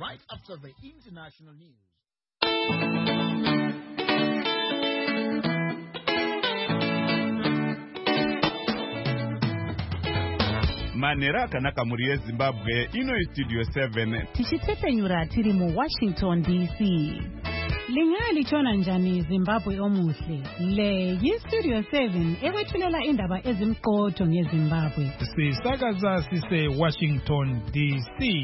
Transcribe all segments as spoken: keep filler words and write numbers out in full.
right after the international news. Manera kanaka muri Zimbabwe ino studio seven tichitepenyura tiri mu Washington D C. Lingali chona njani Zimbabwe omuhle. Le yi studio seven ewethulela indaba ezimqotho ngeZimbabwe. Sisakaza sise Washington D C.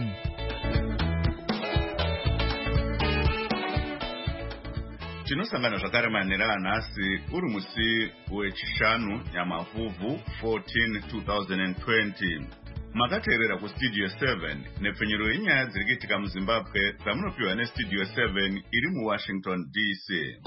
Tinosangana zvakare manera anhasi uri musi wechishanu nyamavhuvhu fourteen twenty twenty. Makateerera kustudio seven nepfenyuro yenyaya dziri kuitika muZimbabwe dzamunopiwa nestudio seven iri muWashington D C.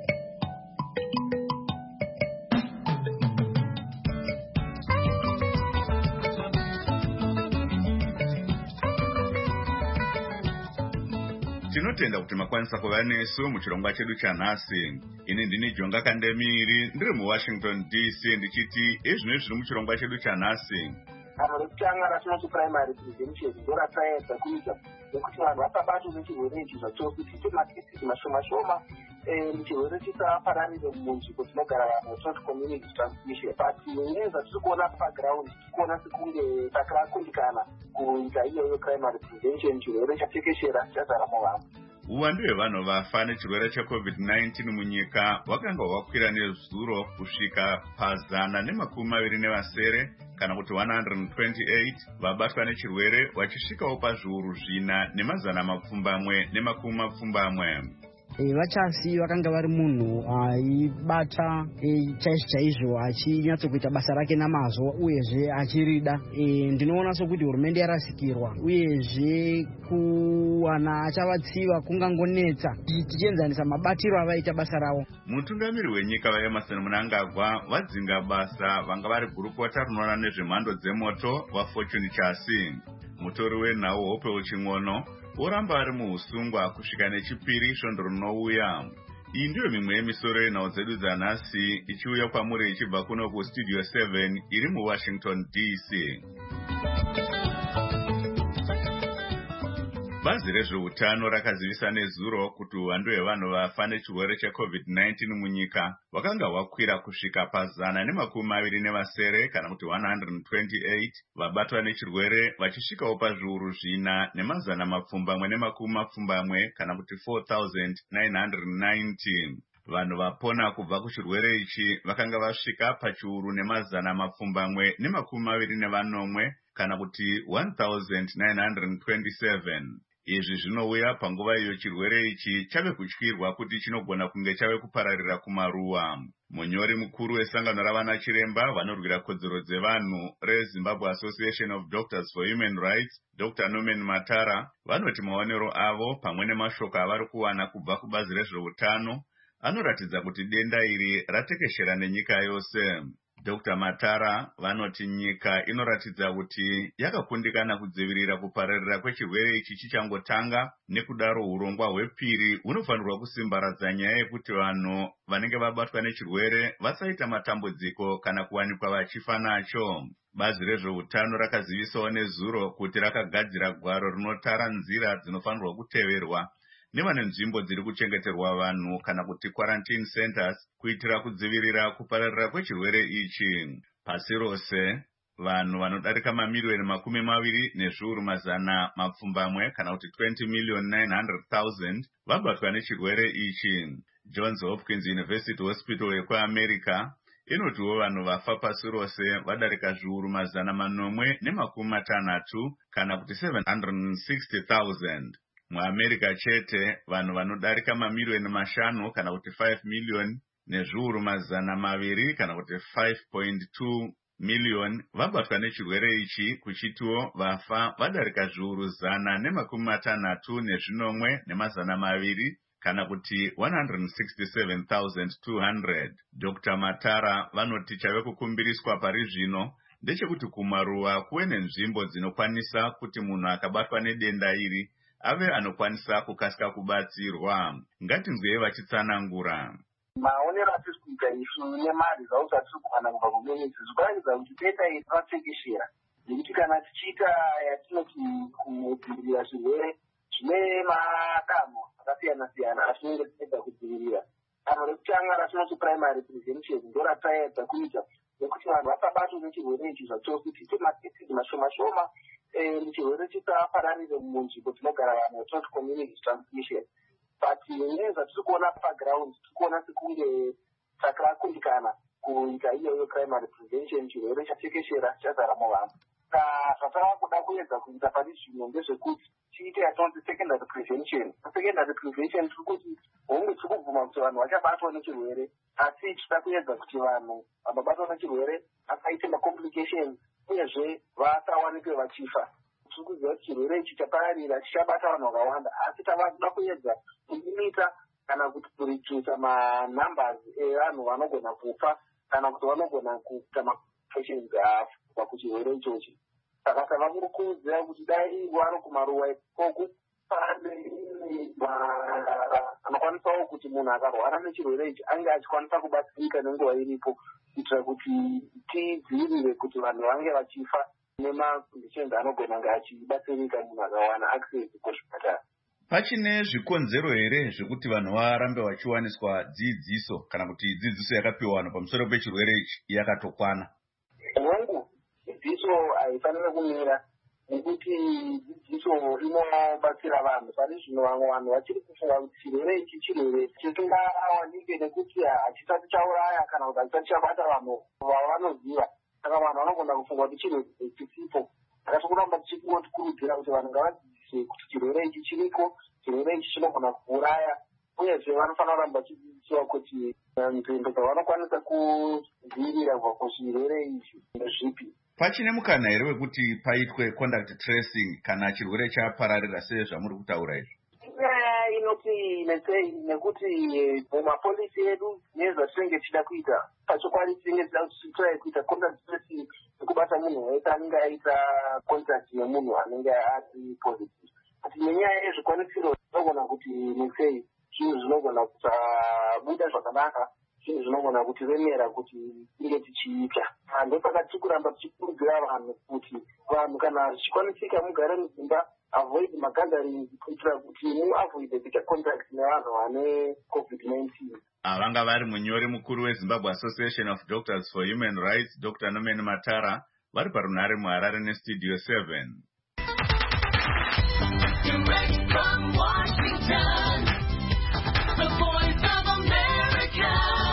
Tinotenda kuti makwanisa kuva nesu muchirongwa chedu chanhasi. Ini ndini Jonga Kandemiri ndiri muWashington D C ndichiti ezvino zviri muchirongwa chedu chanhasi. Avo rekutanga ratinoti primary prevention ndoratsaedza kuita nekuti vanhu vasabatwa nechirwere ichi zvachokuti tiite makesisi mashoma shoma chirwere chisapararire munzvimbo dzinogara vanhu vetinoti community transmission. But nenyaya dzatiri kuona paground tiri kuona sekunge takakundikana kuita iyoyo primary prevention, chirwere chatekeshera chazara muvanhu. Uwandu hwevanhu vafa nechirwere checovid nineteen munyika hwakanga hwakwira nezuro kusvika pazana nemakumi maviri nevasere kana kuti one hundred twenty-eight vabatwa nechirwere vachisvikawo pazviuru zvina nemazana mapfumbamwe nemakumi mapfumbamwe. Vachasi vakanga vari munhu aibata chaizvo chaizvo achinyatsokuita basa rake namazvo uyezve achirida. Ndinoona sokuti hurumende yarasikirwa uyezve kuwana achavatsiva kungangonetsa tichienzanisa mabatiro avaita basa ravo. Mutungamiri wenyika vaEmerson Mnangagwa vadzinga basa vanga vari gurukota rinoona nezvemhando dzemoto vaFortune Chasi. Mutori wenhau Hope Uching'ono oramba ari muusungwa kusvika nechipiri svondo rinouya. Iyi ndiyo mimwe yemisoro yenhau dzedu dzanhasi ichiuya kwamuri ichibva kuno kustudio seven iri muWashington D C. Bazi rezveutano rakazivisa nezuro kuti uwandu hwevanhu vafa nechirwere checovid nineteen munyika hwakanga hwakwira kusvika pazana nemakumi maviri nevasere kana kuti one hundred twenty-eight vabatwa nechirwere vachisvikawo pazviuru zvina nemazana mapfumbamwe nemakumi mapfumbamwe kana kuti four thousand nine hundred ninety. Vanhu vapona kubva kuchirwere ichi vakanga vasvika pachiuru nemazana mapfumbamwe nemakumi maviri nevanomwe kana kuti one thousand nine hundred twenty-seven. Izvi zvinouya panguva iyo chirwere ichi chave kutyirwa kuti chinogona kunge chave kupararira kumaruwa. Munyori mukuru wesangano ravana chiremba vanorwira kodzero dzevanhu reZimbabwe Association of Doctors for Human Rights, Doctor Norman Matara, vanoti maonero avo pamwe nemashoko avari kuwana kubva kubazi rezveutano anoratidza kuti denda iri ratekeshera nenyika yose. Doctor Matara vanoti nyika inoratidza kuti yakakundikana kudzivirira kupararira kwechirwere ichi chichangotanga, nekudaro urongwa hwepiri hunofanirwa kusimbaradza nyaya yekuti vanhu vanenge vabatwa nechirwere vasaita matambudziko kana kuwanikwa vachifa nacho. Bazi rezveutano rakazivisawo nezuro kuti rakagadzira gwaro rinotara nzira dzinofanirwa kuteverwa nevane nzvimbo dziri kuchengeterwa vanhu kana kuti quarantine centers kuitira kudzivirira kupararira kwechirwere ichi. Pasi rose vanhu vanodarika mamiliyoni makumi maviri nezviuru mazana mapfumbamwe kana kuti twenty million nine hundred thousand vabatwa nechirwere ichi. Johns Hopkins University Hospital yekuAmerica inotiwo vanhu vafa pasi rose vadarika zviuru mazana manomwe nemakumi matanhatu kana kuti seven hundred sixty thousand. MuAmerica chete vanhu vanodarika mamiliyoni mashanu kana kuti five million nezviuru mazana maviri kana kuti five point two million vabatwa nechirwere ichi, kuchitiwo vafa vadarika zviuru zana nemakumi matanhatu nezvinomwe nemazana maviri kana kuti one hundred sixty-seven thousand two hundred. Doctor Matara vanoti chave kukumbiriswa pari zvino ndechekuti kumaruwa kuve nenzvimbo dzinokwanisa kuti munhu akabatwa nedenda iri ave anokwanisa kukasika kubatsirwa. Ngatinzwei vachitsanangura. Maonero atiri kuita isu nemari zvawo dzatiri kuwana kubva kumenyedzi zvikuratidza kuti denda iri ratekeshera, nekuti kana tichiita yatinoti kudzivirira zvirwere zvine siyana asi tinenge tiedza kudzivirira. Danho rekutanga ratinoti primary prevention ndo rataedza kuita nekuti vanhu vasabatwa nechirwere ichi zvachokuti timakeses mashoma shoma chirwere chisapararire munzvimbo dzinogara vanhu yatinoti community transmission. But nyaya dzatiri kuona paground tiri kuona sekunge takakundikana kuita iyoyo primary prevention, chirwere chatekeshera chazara muvanhu. Zvatava kuda kuedza kuita pari zvino ndezvekuti tiite yatinoti secondary prevention. Secondary prevention tiri kuti hongu tiri kubvuma kuti vanhu vachabatwa nechirwere asi tichida kuedza kuti vanhu vanobatwa nechirwere akaite macomplications uyezve vasawanikwe vachifa. Tiri kuziva kuti chirwere ichi chapararira chichabata vanhu vakawanda asi tava kuda kuedza kulimita kana kuti kurichusa manumbers evanhu vanogona kufa kana kuti vanogona kuita macomplications kubva kuchirwere ichochi. Saka tava kurukudzira kuti dai wari kumaruwa ikoko anokwanisawo kuti munhu akarwara nechirwere ichi ange achikwanisa kubatsirika nenguva iripo kuitira kuti tidzivirire kuti vanhu vange vachifa nemaconditions anogona kunge achibatsirika munhu akawana access kuzvipatara. Pachine zvikonzero here zvekuti vanhu varambe vachiwaniswa dzidziso kana kuti dzidziso yakapiwa vanhu pamusoro pechirwere ichi yakatokwana? Hongu dzidziso haifaniri kumira nekuti dzidziso inobatsira vanhu. Pari zvino vamwe vanhu vachiri kufunga kuti chirwere ichi chirwere chisingawanike nekuti hachisati chauraya kana kuti hachisati chabata vanhu vavanoziva. Saka vanhu vanogona kufunga kuti chirwere chisipo. Saka tikuramba tichikurudzira kuti vanhu ngavadzidziswe kuti chirwere ichi chiriko, chirwere ichi chinogona kuuraya, uyezve vanofanira kuramba vachidzidziswa kuti nzvimbo dzavanokwanisa kudzivirira kubva kuchirwere ichi ndezvipi. Pachine mukana here wekuti paitwe contact tracing kana chirwere chapararira sezvamuri kutaura izvi? Inyaya inoti nesei nekuti mumapolisi edu nezvatinenge tichida kuita pachokwadi tinenge tichida kuti kuita contact tracing nekubata munhu wese anenge aita contact nemunhu anenge ari positive. Kuti nenyaya yezvikwanisiro zvinogona kuti nesei zvinhu zvinogona kusabuda zvakanaka, zvinhu zvinogona kutiremera kuti tinge tichiita. Ndosaka tiri kuramba tichikurudzira vanhu kuti vanhu kana zvichikwanisika mugare mudzimba, avoid magathering kuitira kuti muavoid kuita contact nevanhu vane covid nineteen. Avanga vari munyori mukuru weZimbabwe Association of Doctors for Human Rights, Doctor Nomeni Matara, vari parunhare muHarare neStudio seven. Direct from Washington, the voice of America,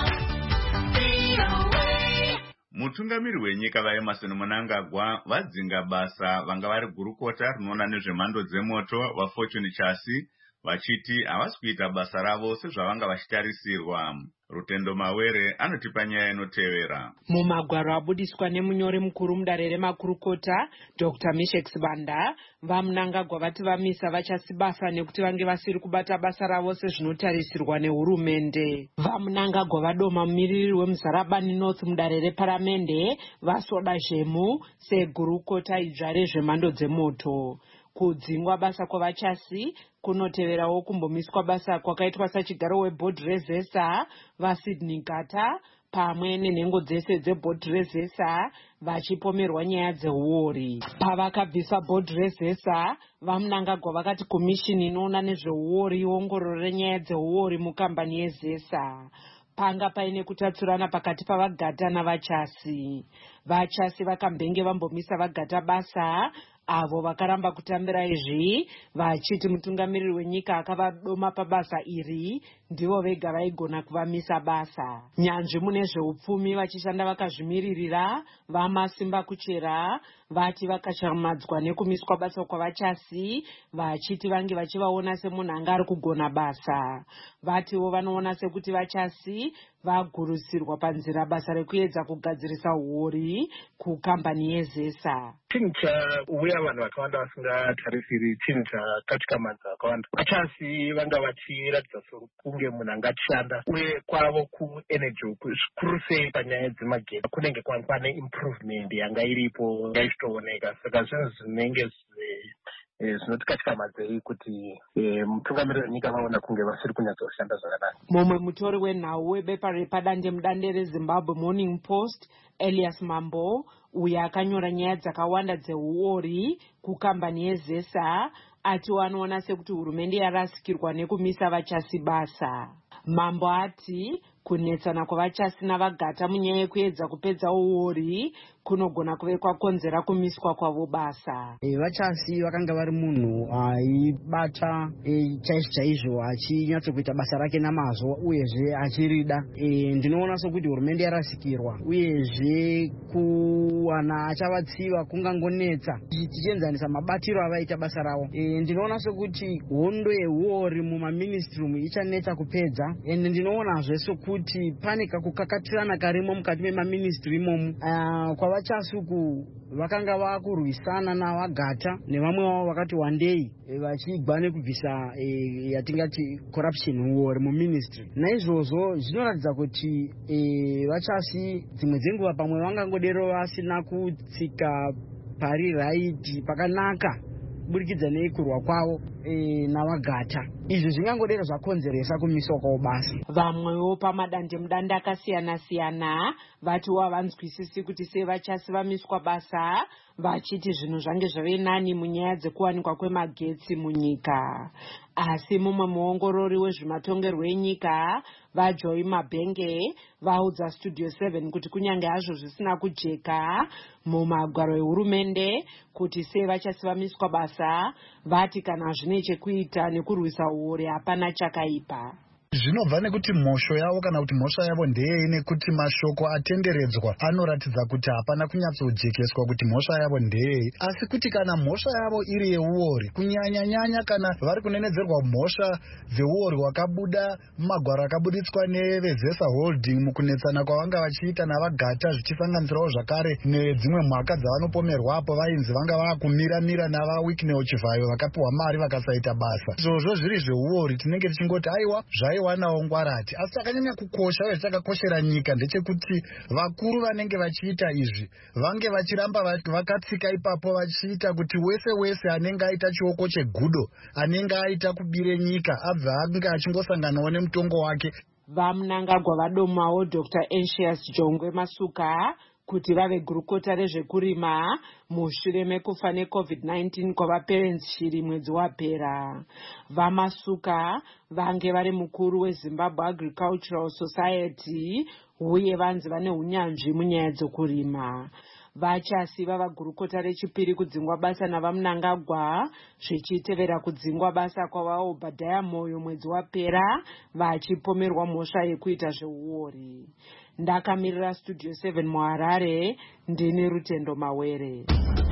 V O A. Mutungamiri wenyika vaEmmerson Mnangagwa vadzinga basa vanga vari gurukota rinoona nezvemhando dzemoto vaFortune Chassis vachiti havasi kuita basa ravo sezvavanga vachitarisirwa. Rutendo Mawere anotipa nyaya inotevera. Mumagwaro abudiswa nemunyori mukuru mudare remakurukota Doctor Meshek Sibanda, vaMnangagwa vati vamisa vachasi basa nekuti vange vasiri kubata basa ravo sezvinotarisirwa nehurumende. VaMnangagwa vadoma mumiriri weMuzarabani North mudare reparamende vaSoda Zhemu segurukota idzva rezvemhando dzemoto. Kudzingwa basa kwavachasi kunoteverawo kumbomiswa basa kwakaitwa sachigaro webhodhi rezesa vaSydney Gata pamwe nenhengo dzese dzebhodhi rezesa vachipomerwa nyaya dzeuori. Pavakabvisa bhodhi rezesa, vaMnangagwa vakati komishini inoona nezveuori iongororo renyaya dzeuori mukambani yezesa. Panga paine kutatsurana pakati pavaGata navachasi. Vachasi vakambenge vambomisa vaGata basa, avo vakaramba kutambira izvi vachiti mutungamiriri wenyika akavadoma pabasa iri ndivo vega vaigona kuvamisa basa. Nyanzvi mune zveupfumi vachishanda vakazvimiririra vaMasimba Kuchera vati vakashamadzwa nekumiswa basa kwavachasi vachiti vange vachivaona semunhu anga ari kugona basa. Vatiwo vanoona sekuti vachasi vagurusirwa panzira basa rekuedza kugadzirisa uori kukambani yezesa. Chinhu chauya vanhu vakawanda vasingatarisiri, chinhu chakatikamadza vakawanda. Vachasi vanga vachiratidza sokunge munhu angashanda uye kwavo kuenergy zvikuru sei panyaya dzemagetsi kunenge pane improvement yanga iripo yanga ichitooneka. Saka zvinhu zvinenge zvinotikatikamadza kuti mutungamiriri wenyika vaona kunge vasiri kunyatsoshanda zvakanaka. Mumwe mutori wenhau webepa repadande mudande reZimbabwe Morning Post Elias Mambo uyo akanyora nyaya dzakawanda dzeuori kukambani yezesa ati anoona sekuti hurumende yarasikirwa nekumisa vachasi basa. Mambo ati kunetsana kwavachasi navagata munyaya yekuedza kupedza uori kunogona kuve kwakonzera kumiswa kwavo basa. E, vachasi vakanga vari munhu aibata e, chaizvo chaizvo achinyatsokuita basa rake namazvo uyezve achirida. E, ndinoona sokuti hurumende yarasikirwa uyezve kuwana achavatsiva kungangonetsa tichienzanisa mabatiro avaita basa ravo. E, ndinoona sokuti hondo yeuori mumaministry ichanetsa kupedza. Ende ndinoonazve sokuti pane kakukakatirana karimo mukati memaministry imomo. Uh, kwa vachasuku vakanga vakurwisana navagata nevamwe vavo vakati wandei vachigwa nekubvisa e, yatingati corruption war muministry. Naizvozvo zvinoratidza kuti e, vachasi dzimwe dzenguva pamwe vangangodero vasina kutsika pari right pakanaka kuburikidza neikurwa kwavo e, navagata. Izvi zvingangodero zvakonzeresa kumiswa kwavo basa. Vamwewo pamadande mudande akasiyana siyana vati wavanzwisisi kuti sei vachasi vamiswa basa, vachiti zvinhu zvange zvave nani munyaya dzekuwanikwa kwemagetsi munyika. Asi mumwe muongorori wezvematongerwo enyika vaJoy Mabhenge vaudza Studio seven kuti kunyange hazvo zvisina kujeka mumagwaro ehurumende kuti sei vachasi vamiswa basa, vati kana zvine chekuita nekurwisa uori hapana chakaipa. Zvinobva nekuti mhosho yavo kana kuti mhosva yavo ndeyei nekuti mashoko atenderedzwa anoratidza kuti hapana kunyatsojekeswa kuti mhosva yavo ndeyei. Asi kuti kana mhosva yavo iri yeuori, kunyanya nyanya kana vari kunenedzerwa mhosva dzeuori hwakabuda mumagwaro akabuditswa nevezesa holding mukunetsana kwavanga vachiita navagata zvichisanganisirawo zvakare nedzimwe mhaka dzavanopomerwapo vainzi vanga vakumira-mira navaWicknell Chivayo vakapiwa mari vakasaita basa. Izvozvo zviri zveuori tinenge tichingoti aiwa zvaiwa wanawo ngwarati. Asi takanyanya kukosha uye chakakoshera nyika ndechekuti vakuru vanenge vachiita izvi vange vachiramba vakatsika ipapo vachiita kuti wese wese anenge aita chioko chegudo, anenge aita kubire nyika abva anga achingosanganawo nemutongo wake. Vamunangagwa vadomawo Doctor Anxious Jongwe Masuka kuti vave gurukota rezvekurima mushure mekufa neCovid nineteen kwavaparents shiri mwedzi wapera. Vamasuka vange vari mukuru weZimbabwe Agricultural Society uye vanzi vane unyanzvi munyaya dzokurima. Vachasi vava gurukota rechipiri kudzingwa basa navamunangagwa zvichitevera kudzingwa basa kwavavo Obadiah Moyo mwedzi wapera vachipomerwa mhosva yekuita zveuori. Ndakamirira Studio seven muHarare, ndini Rutendo Mawere.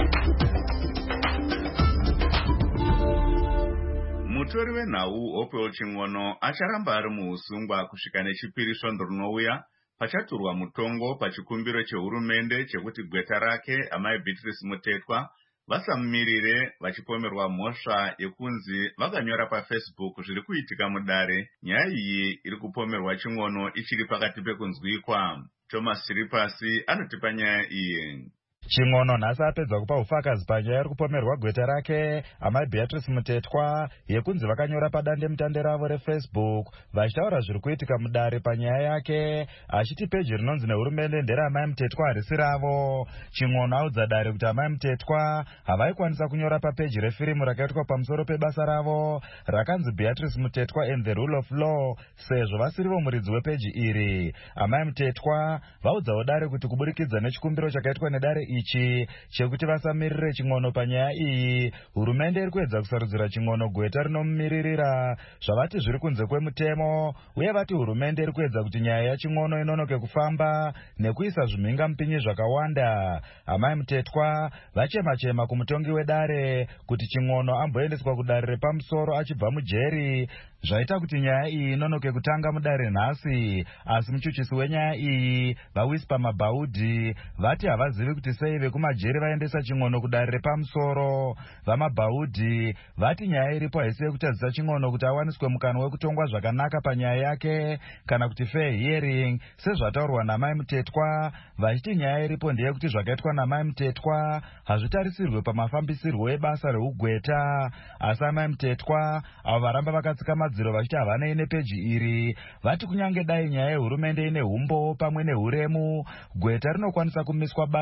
Mutori wenhau Opel Chingono acharamba ari muusungwa kusvika nechipiri svondo rinouya pachaturwa mutongo pachikumbiro chehurumende chekuti gweta rake amai Beatrice Mutetwa vasamumirire vachipomerwa mhosva yekunzi vakanyora paFacebook zviri kuitika mudare. Nyaya iyi iri kupomerwa Chingono ichiri pakati pekunzwikwa. Thomas Siripasi anotipa nyaya iyi. Chingono nhasi apedza kupa ufakazi panyaya iri kupomerwa gweta rake amai Beatrice Mutetwa yekunzi vakanyora padande mutande ravo reFacebook vachitaura zviri kuitika mudare panyaya yake, achiti peji rinonzi nehurumende nderamai Mutetwa harisi ravo. Chingono audza dare kuti amai Mutetwa havaikwanisa kunyora papeji refirimu rakaitwa pamusoro pebasa ravo rakanzi Beatrice Mutetwa and the Rule of Law sezvo vasirivo muridzi wepeji iri. Amai Mutetwa vaudzawo dare kuti kuburikidza nechikumbiro chakaitwa nedare ichi chekuti vasamirire Chingono panyaya iyi, hurumende iri kuedza kusarudzira Chingono gweta rinomumiririra zvavati zviri kunze kwemutemo, uye vati hurumende iri kuedza kuti nyaya yaChingono inonoke kufamba nekuisa zvimhinga mupinyi zvakawanda. Amai Mutetwa vachema-chema kumutongi wedare kuti Chingono amboendeswa kudare repamusoro achibva mujeri, zvaita kuti nyaya iyi inonoke kutanga mudare nhasi. Asi muchuchisi wenyaya iyi vaWhisper Mabhaudhi vati havazivi kuti sei vekumajeri vaendesa Chingono kudare repamusoro. VaMabhaudhi vati nyaya iripo haisi yekutadzisa Chingono kuti awaniswe mukana wekutongwa zvakanaka panyaya yake kana kuti fair hearing sezvataurwa namai Mutetwa, vachiti nyaya iripo ndeyekuti zvakaitwa namai Mutetwa hazvitarisirwe pamafambisirwo ebasa reugweta. Asi amai Mutetwa avo varamba vakatsika madziro vachiti havanei nepeji iri vati kunyange dai nyaya yehurumende ine humbo pamwe nehuremu, gweta rinokwanisa kumiswa basa kana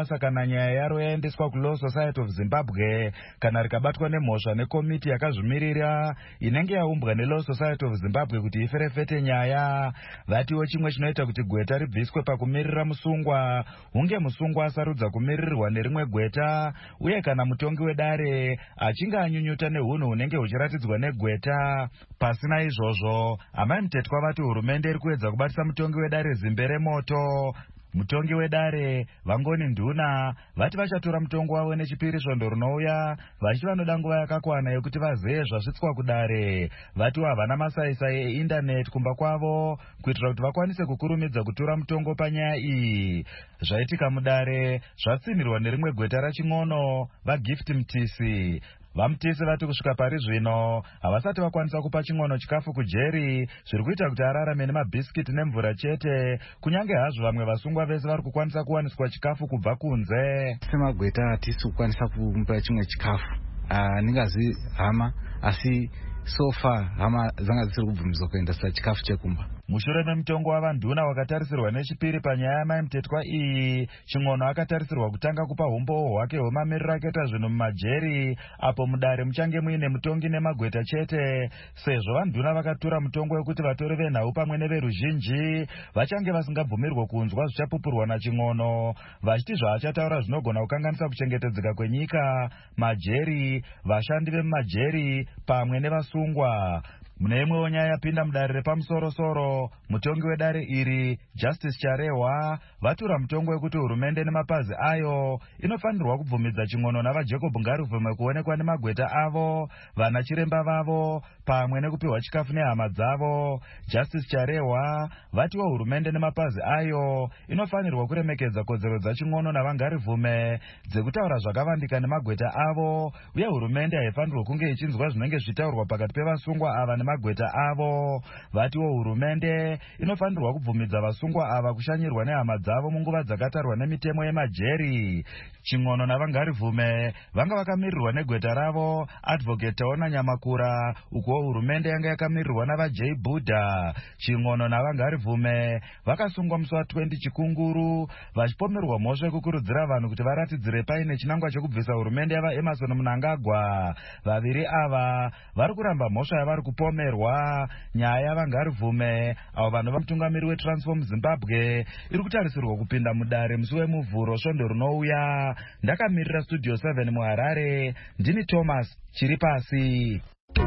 nyaya yaro yaendeswa kuLaw Society of Zimbabwe kana rikabatwa nemhosva nekomiti yakazvimirira inenge yaumbwa neLaw Society of Zimbabwe kuti iferefete nyaya. Vatiwo chimwe chinoita kuti gweta ribviswe pakumirira musungwa hunge musungwa asarudza kumiririrwa nerimwe gweta, uye kana mutongi wedare achinge anyunyuta neunhu hunenge huchiratidzwa negweta. Pasina izvozvo, amai Mtetwa vati hurumende iri kuedza kubatisa mutongi wedare zimbe remoto. Mutongi wedare Vangoni Nduna vati vachatora mutongo wavo nechipiri svondo runouya, vachi vanoda nguva yakakwana yekuti vazeye zvasvitswa kudare. Vati havana masaisai eindaneti kumba kwavo kuitira kuti vakwanise kukurumidza kutora mutongo panyaya iyi. Zvaitika mudare zvatsimirwa nerimwe gweta raching'ono vaGift Mtisi. Vamutisi vati kusvika pari zvino havasati vakwanisa kupa ching'ono chikafu kujeri, zviri kuita kuti ararame nemabhisikiti nemvura chete, kunyange hazvo vamwe vasungwa vese vari kukwanisa kuwaniswa chikafu kubva kunze. Semagweta hatisi kukwanisa kumupa chimwe chikafu. Uh, ningazi hama asi so far hama dzanga dzisiri kubvumidzwa kuendesa chikafu chekumba. Mushure memutongo wavanduna wakatarisirwa nechipiri panyaya yamai Mtetwa iyi, ching'ono akatarisirwa kutanga kupa umbowo hwake hwemamiriro akaita zvinhu mumajeri, apo mudare muchange muine mutongi nemagweta chete, sezvo vanduna vakatura mutongo wekuti vatori venhau pamwe neveruzhinji vachange vasingabvumirwa kunzwa zvichapupurwa naching'ono, vachiti zvaachataura zvinogona kukanganisa kuchengetedzeka kwenyika, majeri, vashandi vemumajeri pamwe nevasungwa. Mune imwewo nyaya yapinda mudare repamusoro-soro, mutongi wedare iri Justice Charehwa vatura mutongo wekuti hurumende nemapazi ayo inofanirwa kubvumidza ching'ono navaJacob Ngaruvume kuonekwa nemagweta avo, vana chiremba vavo pamwe nekupiwa chikafu nehama dzavo. Justice Charehwa vatiwo hurumende nemapazi ayo inofanirwa kuremekedza kodzero dzaching'ono navangaruvume dzekutaura zvakavandika nemagweta avo, uye hurumende haifanirwa kunge ichinzwa zvinenge zvitaurwa pakati pevasungwa ava nemagweta avo. Vatiwo hurumende inofanirwa kubvumidza vasungwa ava kushanyirwa nehama dzavo munguva dzakatarwa nemitemo yemajeri. Ching'ono navangaruvume vanga vakamirirwa negweta ravo Advocate Taona Nyamakura, uko hurumende yanga yakamirirwa navaJ Buddha. Ching'ono navangaruvume vakasungwa musi wa20 Chikunguru vachipomerwa mhosva yekukurudzira vanhu kuti varatidzire paine chinangwa chekubvisa hurumende yava Emerson Mnangagwa. Vaviri ava vari kuramba mhosva yavari kupomerwa. Nyaya yavangaruvume avo vanhu vamutungamiri weTransform Zimbabwe iri kutarisirwa kupinda mudare musi wemuvhuro svondo runouya. Ndakamirira Studio seven muHarare, ndini Thomas Chiripasi.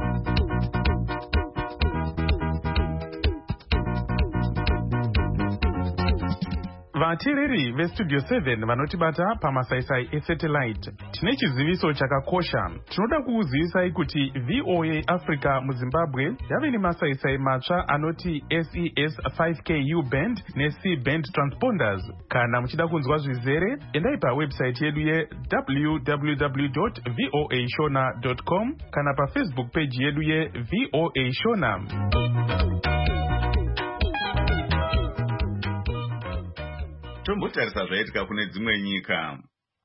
Vateereri veStudio seven vanotibata pamasaisai esatellite, tine chiziviso chakakosha. Tinoda kukuzivisai kuti V O A Africa muZimbabwe yave nemasaisai matsva anoti S E S five K U band neC band transponders. Kana muchida kunzwa zvizere, endai pawebsite yedu ye w w w dot voa shona dot com kana paFacebook page yedu ye V O A Shona. Tombotarisa zvaitika kune dzimwe nyika.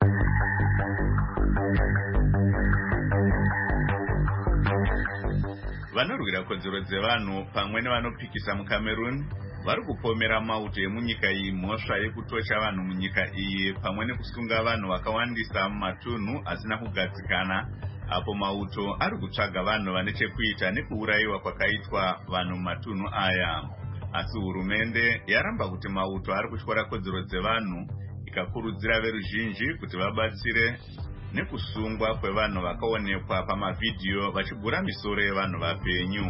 Vanorwira kodzero dzevanhu pamwe nevanopikisa muCameroon vari kupomera mauto emunyika iyi mhosva yekutocha vanhu munyika iyi pamwe nekusunga vanhu vakawandisa mumatunhu asina kugadzikana, apo mauto ari kutsvaga vanhu vane chekuita nekuurayiwa kwakaitwa vanhu mumatunhu aya. Asi hurumende yaramba kuti mauto ari kutyora kodzero dzevanhu, ikakurudzira veruzhinji kuti vabatsire nekusungwa kwevanhu vakaonekwa pamavhidhiyo vachigura misoro yevanhu vapenyu.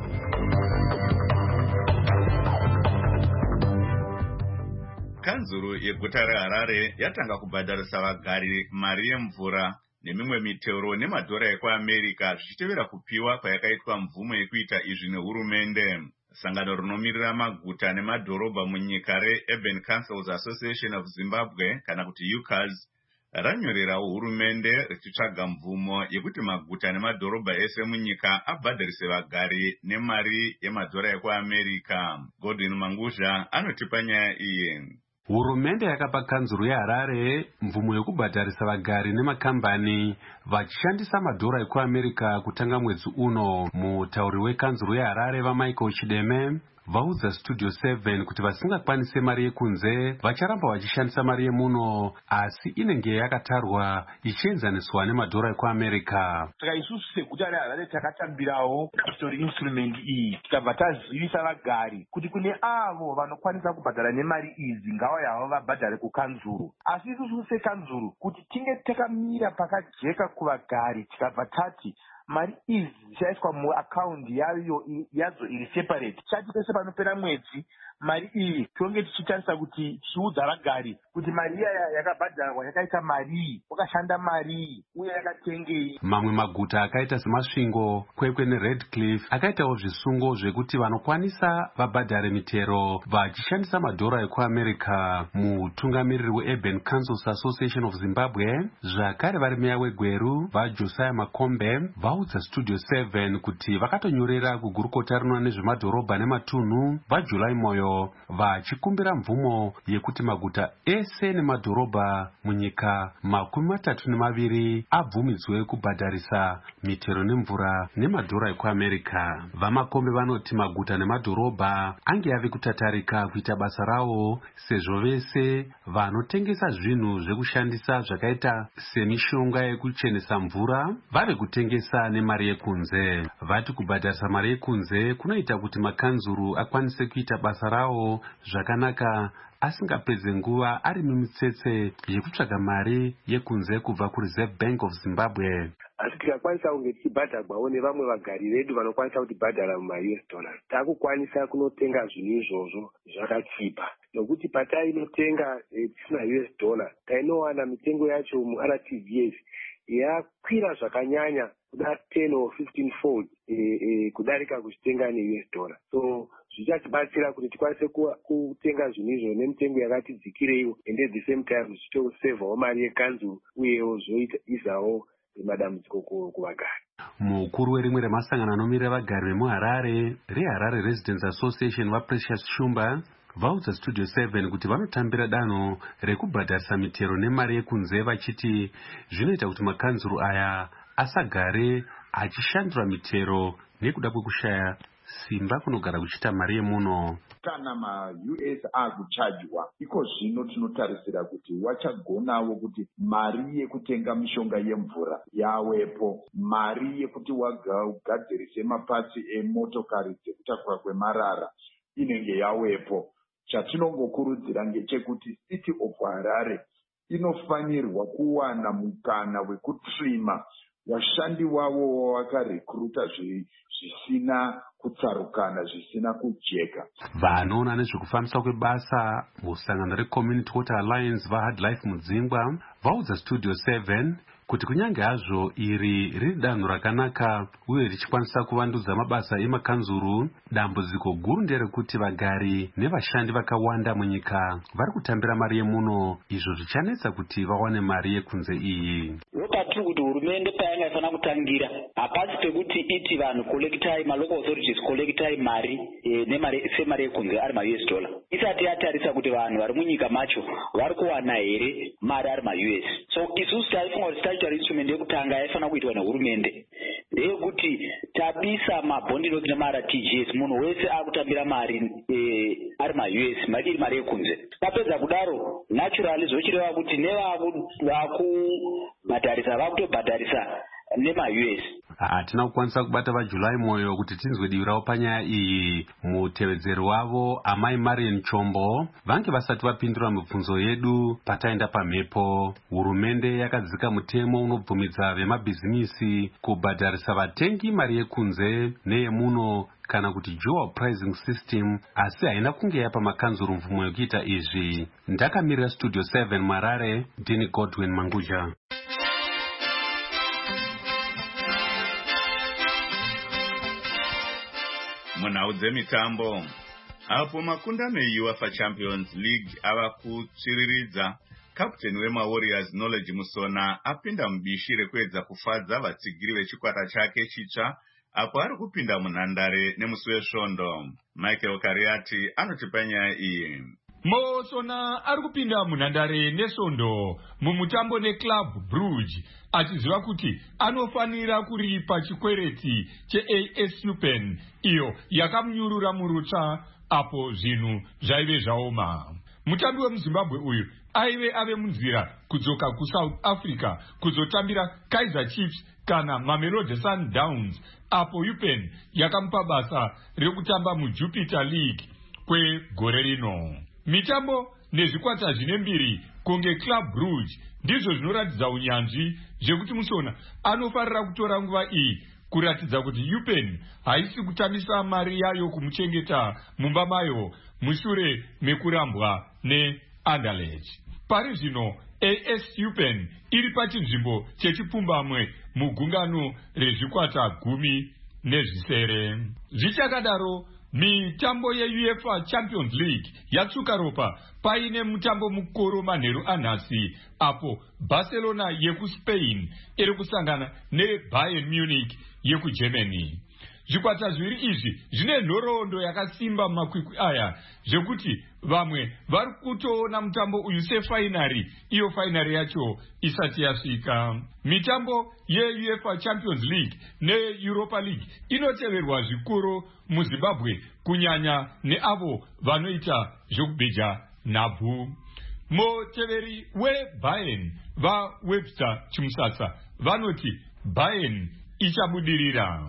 Kanzuru yeguta reHarare yatanga kubhadharisa vagari mari yemvura nemimwe mitero nemadhora ekuAmerica zvichitevera kupiwa kwayakaitwa mvumo yekuita izvi nehurumende. Sangano rinomirira maguta nemadhorobha munyika reUrban Councils Association of Zimbabwe kana kuti U C A S ranyorerawo hurumende richitsvaga mvumo yekuti maguta nemadhorobha ese munyika abhadharise vagari nemari yemadhora ekuAmerica. Godwin Manguzha anotipa nyaya iyi. Hurumende yakapa kanzuru yeHarare mvumo yekubhadharisa vagari nemakambani vachishandisa madhora ekuAmerica kutanga mwedzi uno. Mutauri wekanzuru yeHarare vaMichael Chideme vaudza Studio seven kuti vasingakwanise mari yekunze vacharamba vachishandisa mari yemuno, asi inenge yakatarwa ichienzaniswa nemadhora ekuamerica. Saka isusu seguta reHarare takatambirawo story instrument iyi tikabva tazivisa vagari kuti kune avo vanokwanisa kubhadhara nemari idzi ngavauye havo vabhadhare kukanzuru. Asi isusu sekanzuru kuti tinge takamira pakajeka kuvagari tikabva tati mari idzi dzichaiswa muaccount yayo yadzo iri separate. Chati pese panopera mwedzi mari iyi tonge tichitarisa kuti tichiudza vagari kuti mari iya yakabhadharwa yakaita mari, wakashanda mari uye yakatengei. Mamwe maguta akaita semasvingo, Kwekwe neRedcliffe akaitawo zvisungo zvekuti vanokwanisa vabhadhare mitero vachishandisa madhora ekuamerica. Mutungamiriri weUrban Councils Association of Zimbabwe zvakare vari meya weGweru vaJosiah Makombe vaudza Studio seven kuti vakatonyorera kugurukota rinoona nezvemadhorobha nematunhu vaJuly Moyo vachikumbira mvumo yekuti maguta ese nemadhorobha munyika makumi matatu nemaviri abvumidzwe kubhadharisa mitero nemvura nemadhora ekuamerica. Vamakombe vanoti maguta nemadhorobha ange ave kutatarika kuita basa rawo sezvo vese vanotengesa zvinhu zvekushandisa zvakaita semishonga yekuchenesa mvura vari kutengesa nemari yekunze. Vati kubhadharisa mari yekunze kunoita kuti makanzuru akwanise kuita basa rawo zvakanaka asingapedze nguva ari mumitsetse yekutsvaga mari yekunze kubva kuReserve Bank of Zimbabwe. Asi tikakwanisa kunge tichibhadharwawo nevamwe vagari vedu vanokwanisa kutibhadhara muma-U S dollars, takukwanisa kunotenga zvinhu izvozvo zvakachipa. Nokuti patainotenga tisina U S dollar tainowana mitengo yacho mu-R T V S yakwira zvakanyanya kuda ten or fifteen fold e, e, kudarika kuchitenga ne-U S dollar. So zvichatibatsira kuti tikwanise kutenga zvinhu izvo nemitengo yakati dzikireiwo, and at the same time zvichitosevhawo mari yekanzu uyewo zvoisawo madambudziko kuvagari. Mukuru werimwe remasangano anomirira vagari vemuHarare reHarare Residents Association vaPrecious Shumba vaudza Studio seven kuti vanotambira danho rekubhadharisa mitero nemari yekunze vachiti zvinoita kuti makanzuru aya asagare achishandura mitero nekuda kwekushaya simba kunogara kuchita mari yemuno. Kana ma-U S akuchajwa, iko zvino tinotarisira kuti wachagonawo kuti mari yekutenga mishonga yemvura yawepo, mari yekuti wagadzirise mapatsi emotokari dzekutakura kwemarara inenge yawepo. Chatinongokurudzira ngechekuti City of Harare inofanirwa kuwana mukana wekutrima vashandi wavo wavakarekruta zvisina kutsarukana, zvisina kujeka. Vanoona nezvekufambiswa kwebasa musangano reCommunity Water Alliance vaHard Life Mudzingwa vaudza Studio seven kuti kunyange hazvo iri riri danho rakanaka uye richikwanisa kuvandudza mabasa emakanzuru, dambudziko guru nderekuti vagari nevashandi vakawanda munyika vari kutambira mari yemuno, izvo zvichanetsa kuti vawane mari yekunze iyi. Nopatiri kuti hurumende payanga ifana kutangira hapasi pekuti iti vanhu kolektai, malocal authorities kolektai mari e, nemari semari yekunze ari ma-U S dollar, isati yatarisa kuti vanhu vari munyika macho vari kuwana here mari ari ma-U S. So isusu taifunga kuti statutory instrument yekutanga yaifana kuitwa nehurumende ndeyekuti tabisa mabhondi noti nemara T G S, munhu wese akutambira mari e, ari ma-U S, mari iri mari yekunze. Tapedza kudaro naturally zvochireva kuti nevakubhadharisa vakutobhadharisa nema-U S. Hatina kukwanisa kubata vaJuly Moyo kuti tinzwe divi ravo panyaya iyi. Mutevedzeri wavo Amai Marian Chombo vange vasati vapindura mibvunzo yedu pataenda pamhepo. Hurumende yakadzika mutemo unobvumidza vemabhizimisi kubhadharisa vatengi mari yekunze neyemuno kana kuti dual pricing system, asi haina kunge yapa makanzuru mvumo yekuita izvi. Ndakamirira Studio seven Marare, ndini Godwin Manguja. Munhau dzemitambo, apo makundano eUEFA Champions League ava kutsviriridza, kapteni wemaWarriors Knowledge Musona apinda mubishi rekuedza kufadza vatsigiri vechikwata chake chitsva apo ari kupinda munhandare nemusi wesvondo. Michael Kariati anotipa nyaya iyi. Mosona ari kupinda munhandare nesondo mumutambo neClub Brugge achiziva kuti anofanira kuripa chikwereti cheA S UPen iyo yakamunyurura murutsva apo zvinhu zvaive zvaoma. Mutambi wemuZimbabwe uyu aive ave munzira kudzoka kuSouth Africa kuzotambira Kaizer Chiefs kana Mamelodi Sundowns apo UPen yakamupa basa rekutamba muJupiter League kwegore rino. Mitambo nezvikwata zvine mbiri kunge Club Brugge ndizvo zvinoratidza unyanzvi zvekuti Musona anofarira kutora nguva iyi kuratidza kuti UPen haisi kutambisa mari yayo kumuchengeta mumba mayo mushure mekurambwa neAnderlecht. Pari zvino A S UPen iri pachinzvimbo chechipfumbamwe mugungano rezvikwata gumi nezvisere. Zvichakadaro, mitambo yeUEFA Champions League yatsuka ropa paine mutambo mukoro manheru anhasi apo Barcelona yekuSpain iri kusangana neBayern Munich yekuGermany. Zvikwata zviviri izvi zvine nhoroondo yakasimba mumakwikwi aya zvekuti vamwe vari kutoona mutambo uyu sefainari, iyo fainari yacho isati yasvika. Mitambo yeUEFA Champions League neEuropa League inoteverwa zvikuru muZimbabwe kunyanya neavo vanoita zvokubheja nhabvu. Muteveri weBayern vaWebster Chimusatsa vanoti Bayern ichabudirira.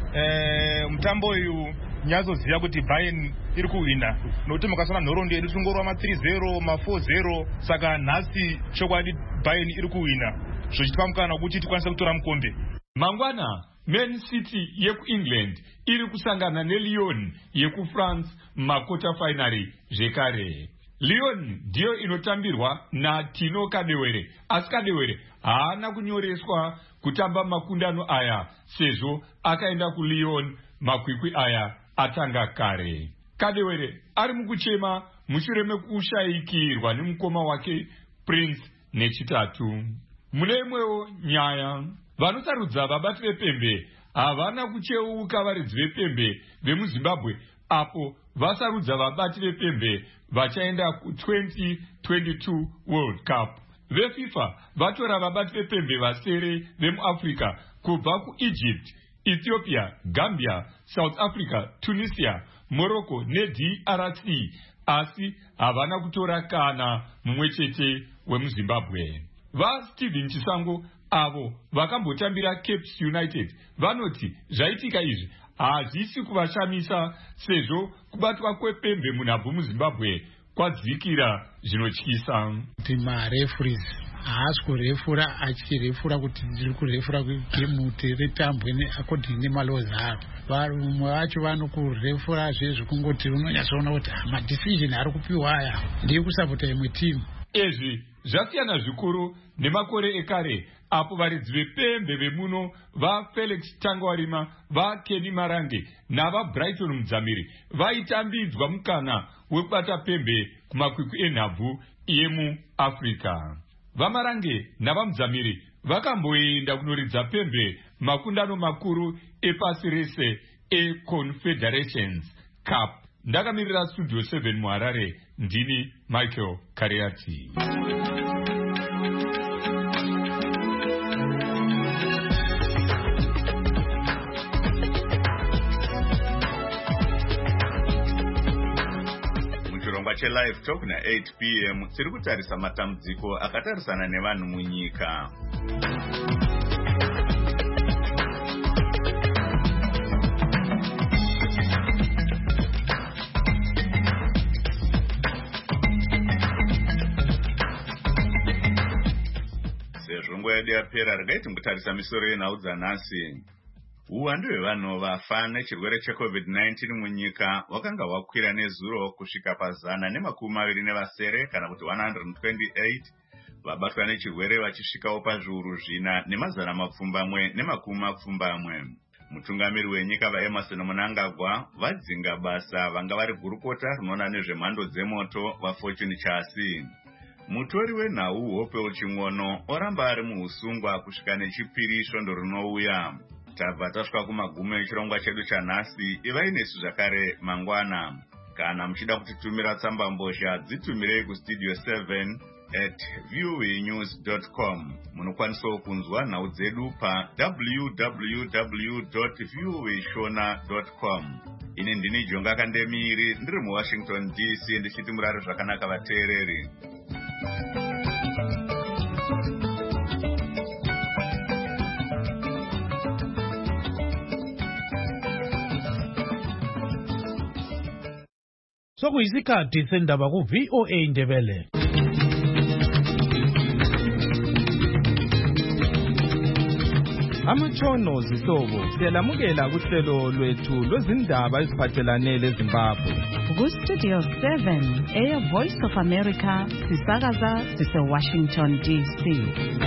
Eh, mutambo uyu nyazoziva kuti Bayern iri kuwina nokuti makasana nhoroondo yedu tongorwa ma three zero ma four zero saka nhasi chokwadi Bayern iri kuwina zvochitika mukana kuti tikwanise kutora mukombe. Mangwana Man City yekuEngland iri kusangana neLyon yekuFrance makota finali zvekare. Lyon ndiyo inotambirwa naTino Kadewere, asi Kadewere haana kunyoreswa kutamba makundano aya sezvo akaenda kuLyon makwikwi aya atanga kare. Kadewere ari mukuchema mushure mekushayikirwa nemukoma wake Prince nechitatu. Mune imwewo nyaya, vanosarudza vabati vepembe havana kucheuka varidzi vepembe vemuZimbabwe apo vasarudza vabati vepembe vachaenda ku twenty twenty-two World Cup. VeFIFA vatora vabati vepembe vasere vemuAfrica kubva kuEgypt, Ethiopia, Gambia, South Africa, Tunisia, Morocco neD R C, asi havana kutora kana mumwe chete wemuZimbabwe. VaSteven Chisango avo vakambotambira Cape United vanoti zvaitika izvi hazvisi kuvashamisa sezvo kubatwa kwepembe munhabvu muZimbabwe kwadzikira zvinotyisa. Kuti mareferees haasi kurefura achirefura kuti ndiri kurefura gemu tiritambwe according nemalaws avo. Vamwe vacho vanokurefura zvezvo kungoti unonyatsoona kuti madecision ari kupiwa aya ndiri kusapota imwe timu. Ezvi zvasiyana zvikuru nemakore ekare apo varidzi vepembe vemuno vaFelix Tangwarima, vaKenny Marange navaBrighton Mudzamiri vaitambidzwa mukana wekubata pembe kumakwikwi enhabvu yemuAfrica. VaMarange navaMudzamiri vakamboenda kunoridza pembe makundano makuru epasi rese eConfederations Cup. Ndakamirira Studio seven muHarare, ndini Michael Kariati. Live Talk na eight p m tiri kutarisa matambudziko akatarisana nevanhu munyika. Sezvo nguva yedu yapera, regai timbotarisa misoro yenhau dzanhasi. Uwandu hwevanhu vafa nechirwere cheCovid nineteen munyika wakanga wakwira nezuro kusvika pazana nemakumi maviri nevasere kana kuti one hundred twenty-eight, vabatwa nechirwere vachisvikawo pazviuru zvina nemazana mapfumbamwe nemakumi mapfumbamwe. Mutungamiri wenyika vaEmerson Mnangagwa vadzinga basa vanga vari gurukota rinoona nezvemhando dzemoto vaFortune Chasi. Mutori wenhau Hope Ching'ono oramba ari muusungwa kusvika nechipiri svondo rinouya. Tabva tasvika kumagumo echirongwa chedu chanhasi. Ivai nesu zvakare mangwana. Kana muchida kutitumira tsamba mbozha dzitumirei kustudio seven at voanews dot com. Munokwanisawo kunzwa nhau dzedu pa w w w dot voashona dot com. Ini ndini Jonga Kandemiri ndiri muWashington D C ndichiti murare zvakanaka vateereri. Sokuyisikhathi sendaba ku V O A Ndebele. Amatshono zihlobo siyalamukela kuhlelo lwethu lwezindaba eziphathelane leZimbabwe. Ku-Studio seven, Air Voice of America, sisakaza sise-Washington D C.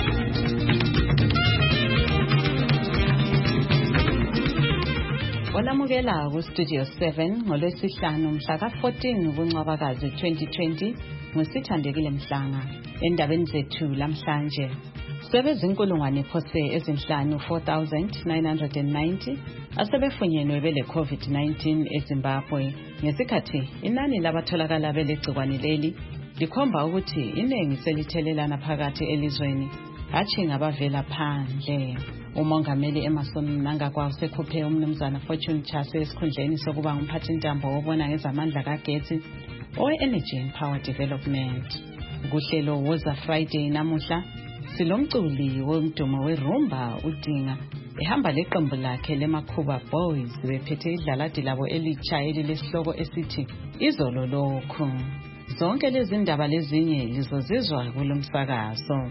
Olamukela ku-Studio seven ngolwesihlanu mhla ka-fourteen kuNcwabakazi twenty twenty ngusithandekile Mhlanga. Endabeni zethu lamhlanje, sebezinkulungwane phose ezinhlanu four thousand nine hundred ninety asebefunyenwe bele COVID nineteen eZimbabwe. Ngesikhathi inani labatholakala belegcikwane leli likhomba ukuthi iningi selithelelana phakathi elizweni, hatshi ngabavela phandle. Umongameli Emerson Mnangagwa usekhuphe umnumzana Fortune Chase esikhundleni sokuba ngumphathintambo obona ngezamandla kagetsi owe-Energy and Power Development. Kuhlelo Woza Friday namuhla silomculi womdumo werumba uDinga ehamba leqembu lakhe leMakhuba Boys bephethe idlaladi labo elitsha elilesihloko esithi Izolo Lokhu. Zonke lezi ndaba lezinye lizozizwa kulomsakazo.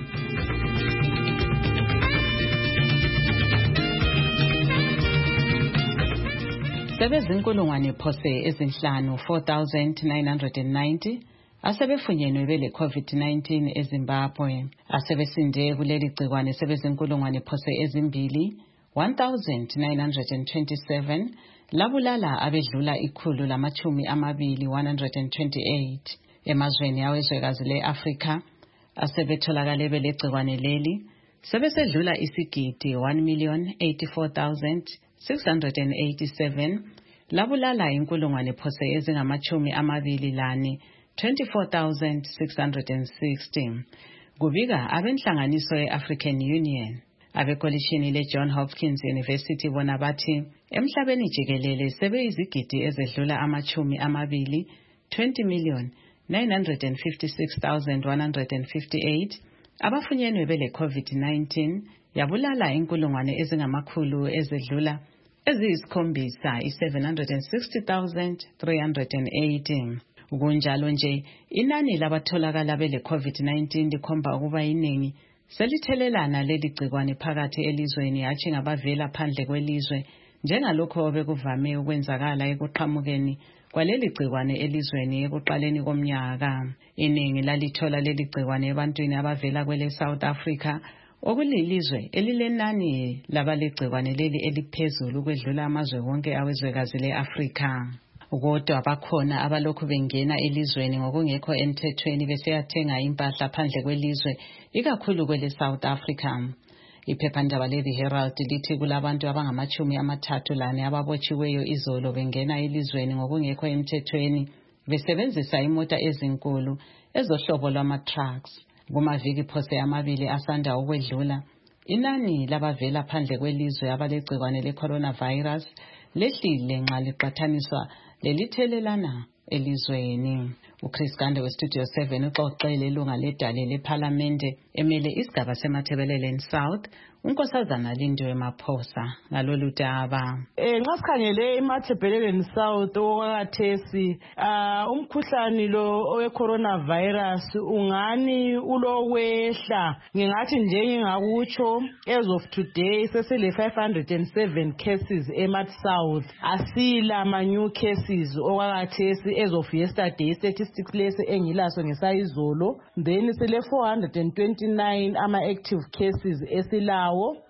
Sebezinkulungwane phose ezinhlanu four thousand nine hundred ninety asebefunyenwe bele COVID nineteen eZimbabwe. Asebesinde kuleli gcikwane sebezinkulungwane phose ezimbili one thousand nine hundred twenty-seven labulala abedlula ikhulu lamachumi amabili one hundred twenty-eight. Emazweni awezwekazi le-Afrika asebetholakale bele gcikwane leli sebesedlula isigidi one million eighty-four thousand six hundred eighty-seven labulala inkulungwane phose ezingamachumi amabili lane twenty-four thousand six hundred sixty. Kubika abenhlanganiso ye-African Union. Abekolishini le-John Hopkins University bona bathi emhlabeni jikelele sebeyizigidi ezedlula amachumi amabili twenty million nine hundred fifty-six thousand one hundred fifty-eight abafunyenwe bele COVID nineteen yabulala inkulungwane ezingamakhulu ezedlula eziyisikhombisa seven hundred sixty thousand three hundred eighty. Kunjalo nje inani labatholakala bele COVID nineteen likhomba ukuba iningi selithelelana leli gcikwane phakathi elizweni hatshi ngabavela phandle kwelizwe njengalokho obekuvame ukwenzakala ekuqhamukeni kwaleli gcikwane elizweni ekuqaleni komnyaka. Iningi lalithola leli gcikwane ebantwini abavela kwele South Africa okulilizwe elilenani labalegcikwane leli eliphezulu kwedlula amazwe wonke awezwekazi le-Afrika. Kodwa bakhona abalokhu bengena elizweni ngokungekho emthethweni beseyathenga impahla phandle kwelizwe ikakhulu kwele South Africa. Iphephandaba le-The Herald lithi kulabantu abangamachumi amathathu lane ababotshiweyo izolo bengena elizweni ngokungekho emthethweni besebenzisa imota ezinkulu ezohlobo lwama-trucks. Kumaviki phose amabili asanda ukwedlula inani labavela phandle kwelizwe abalegcikwane le-coronavirus lehlile nxa liqathaniswa lelithelelana elizweni. uChris Gande weStudio seven uxoxele ilunga ledale lephalamende emele isigaba semathebeleleni South unkosazana Lindiwe Maphosa ngalolu daba. Eh nxa sikhangele emathebeleleni South okwakathesi uh, umkhuhlane lo owe coronavirus ungani ulokwehla. Ngingathi nje ngakutsho as of today sesile five hundred seven cases eMath South. Asila ama new cases okwakathesi as of yesterday statistics lesi engilaso ngesayizolo. Then sile four hundred twenty-nine ama active cases esilawo.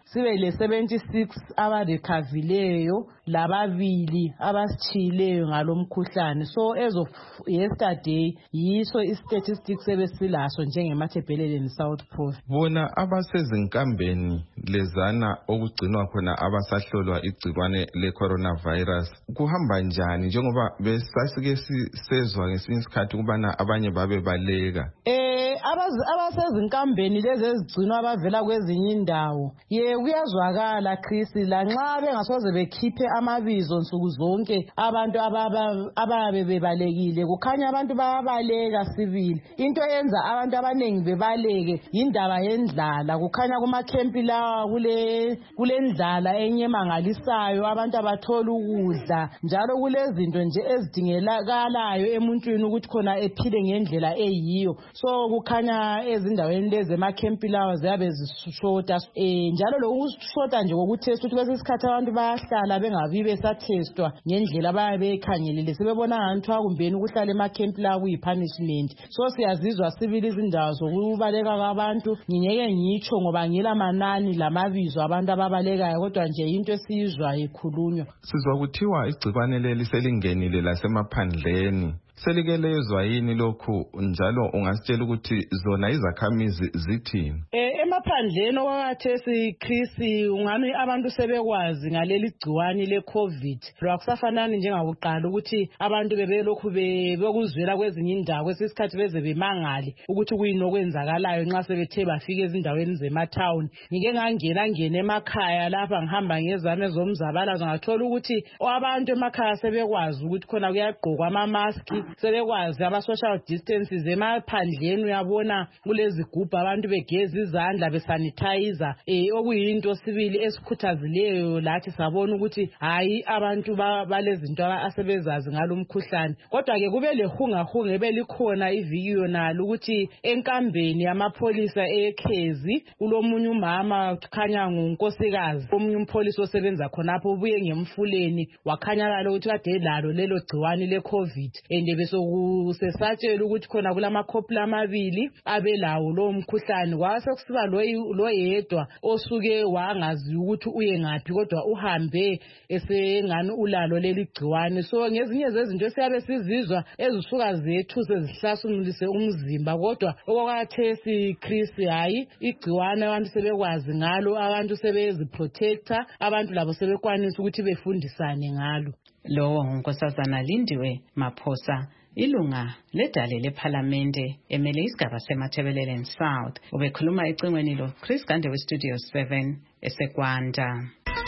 sibe le seventy-six abarekhavileyo lababili abasichileyo ngalomkhuhlane. So as of yesterday yiso i-statistics ebesilaso njengemathebheleleni South Province. Bona abasezinkambeni lezana okugcinwa khona abasahlolwa igcikwane le-coronavirus kuhamba njani njengoba besasike sezwa ngesinye isikhathi ukubana abanye babe baleka? Eh abasezinkambeni lezi ezigcinwa abavela kwezinye indawo ye kuyazwakala Chris lanxa bengasoze bekhiphe amabizo nsuku zonke abantu ababe bebalekile kukhanya abantu bayabaleka sibili. Into yenza abantu abanengi bebaleke indaba yendlala. Kukhanya kuma campi lawa kule kulendlala enyemangalisayo abantu abathola ukudla njalo kulezinto nje ezidingelakalayo emuntwini ukuthi khona ephile ngendlela eyiyo. So kukhanya ezindaweni lezi emacampi lawa ziyabe zishota eh njalo lokushota nje kokuthesta ukuthi kwesikhathi abantu bayahlala bengabi besatestwa ngendlela ababe bekhangelile sebebona ngathi akumbeni ukuhlala emacampi lawa kuyipunishment. So siyazizwa sibili izindawo zokubaleka kwabantu ngingeke ngitsho ngoba ngila manani lamabizo abantu ababalekayo kodwa nje into esizwa ikhulunywa. Sizwa kuthiwa igcikwane leli selingenile lasemaphandleni. Selikelezwa yini lokhu njalo ungasitshela ukuthi zona izakhamizi zithini? Eh emaphandleni okwakhathesi Chris ungani abantu sebekwazi ngaleli gciwane leCovid. Lwakusafanani njengakuqala ukuthi abantu bebelokhu bekuzwela kwezinye indawo kwesikhathi beze bemangale ukuthi kuyini okwenzakalayo nxa sebethe bafika ezindaweni zematown. Ngike ngangena ngene emakhaya lapha ngihamba ngezame zomzabalazo ngathola ukuthi abantu emakhaya sebekwazi ukuthi khona kuyagqokwa ama mask sebekwazi ama social distances emaphandleni uyabona kulezi gubhu abantu begeza izandla besanitizer eh okuyinto sibili esikhuthazileyo lathi sabona ukuthi hayi abantu balezinto asebezazi ngalomkhuhlane. Kodwa ke kube lehunga hunga ebelikhona iviki yona ukuthi enkambeni yamapolisa ekhezi kulomunye umama kukhanya ngunkosikazi omunye umpolisi osebenza khonapho ubuye ngemfuleni wakhanyakala ukuthi kade lalo lelo gciwane leCovid ende besokusesatshela ukuthi khona kulamakhopula amabili abelawo lo mkhuhlane. Kwase kusiba lo yedwa osuke wangazi ukuthi uye ngaphi kodwa uhambe esengani ulalo leli gciwane. So ngezinye zezinto esiyabe sizizwa ezisuka zethu sezihlasunulise umzimba kodwa okwakhathesi Chris hayi igciwane abantu sebekwazi ngalo abantu sebeziprotector abantu labo sebekwanisa ukuthi befundisane ngalo. Lo unkosazana Lindiwe Maphosa ilunga ledale lephalamende emele isigaba semathebeleleni South ubekhuluma ecingweni lo Chris Gande we Studio seven esekwanda.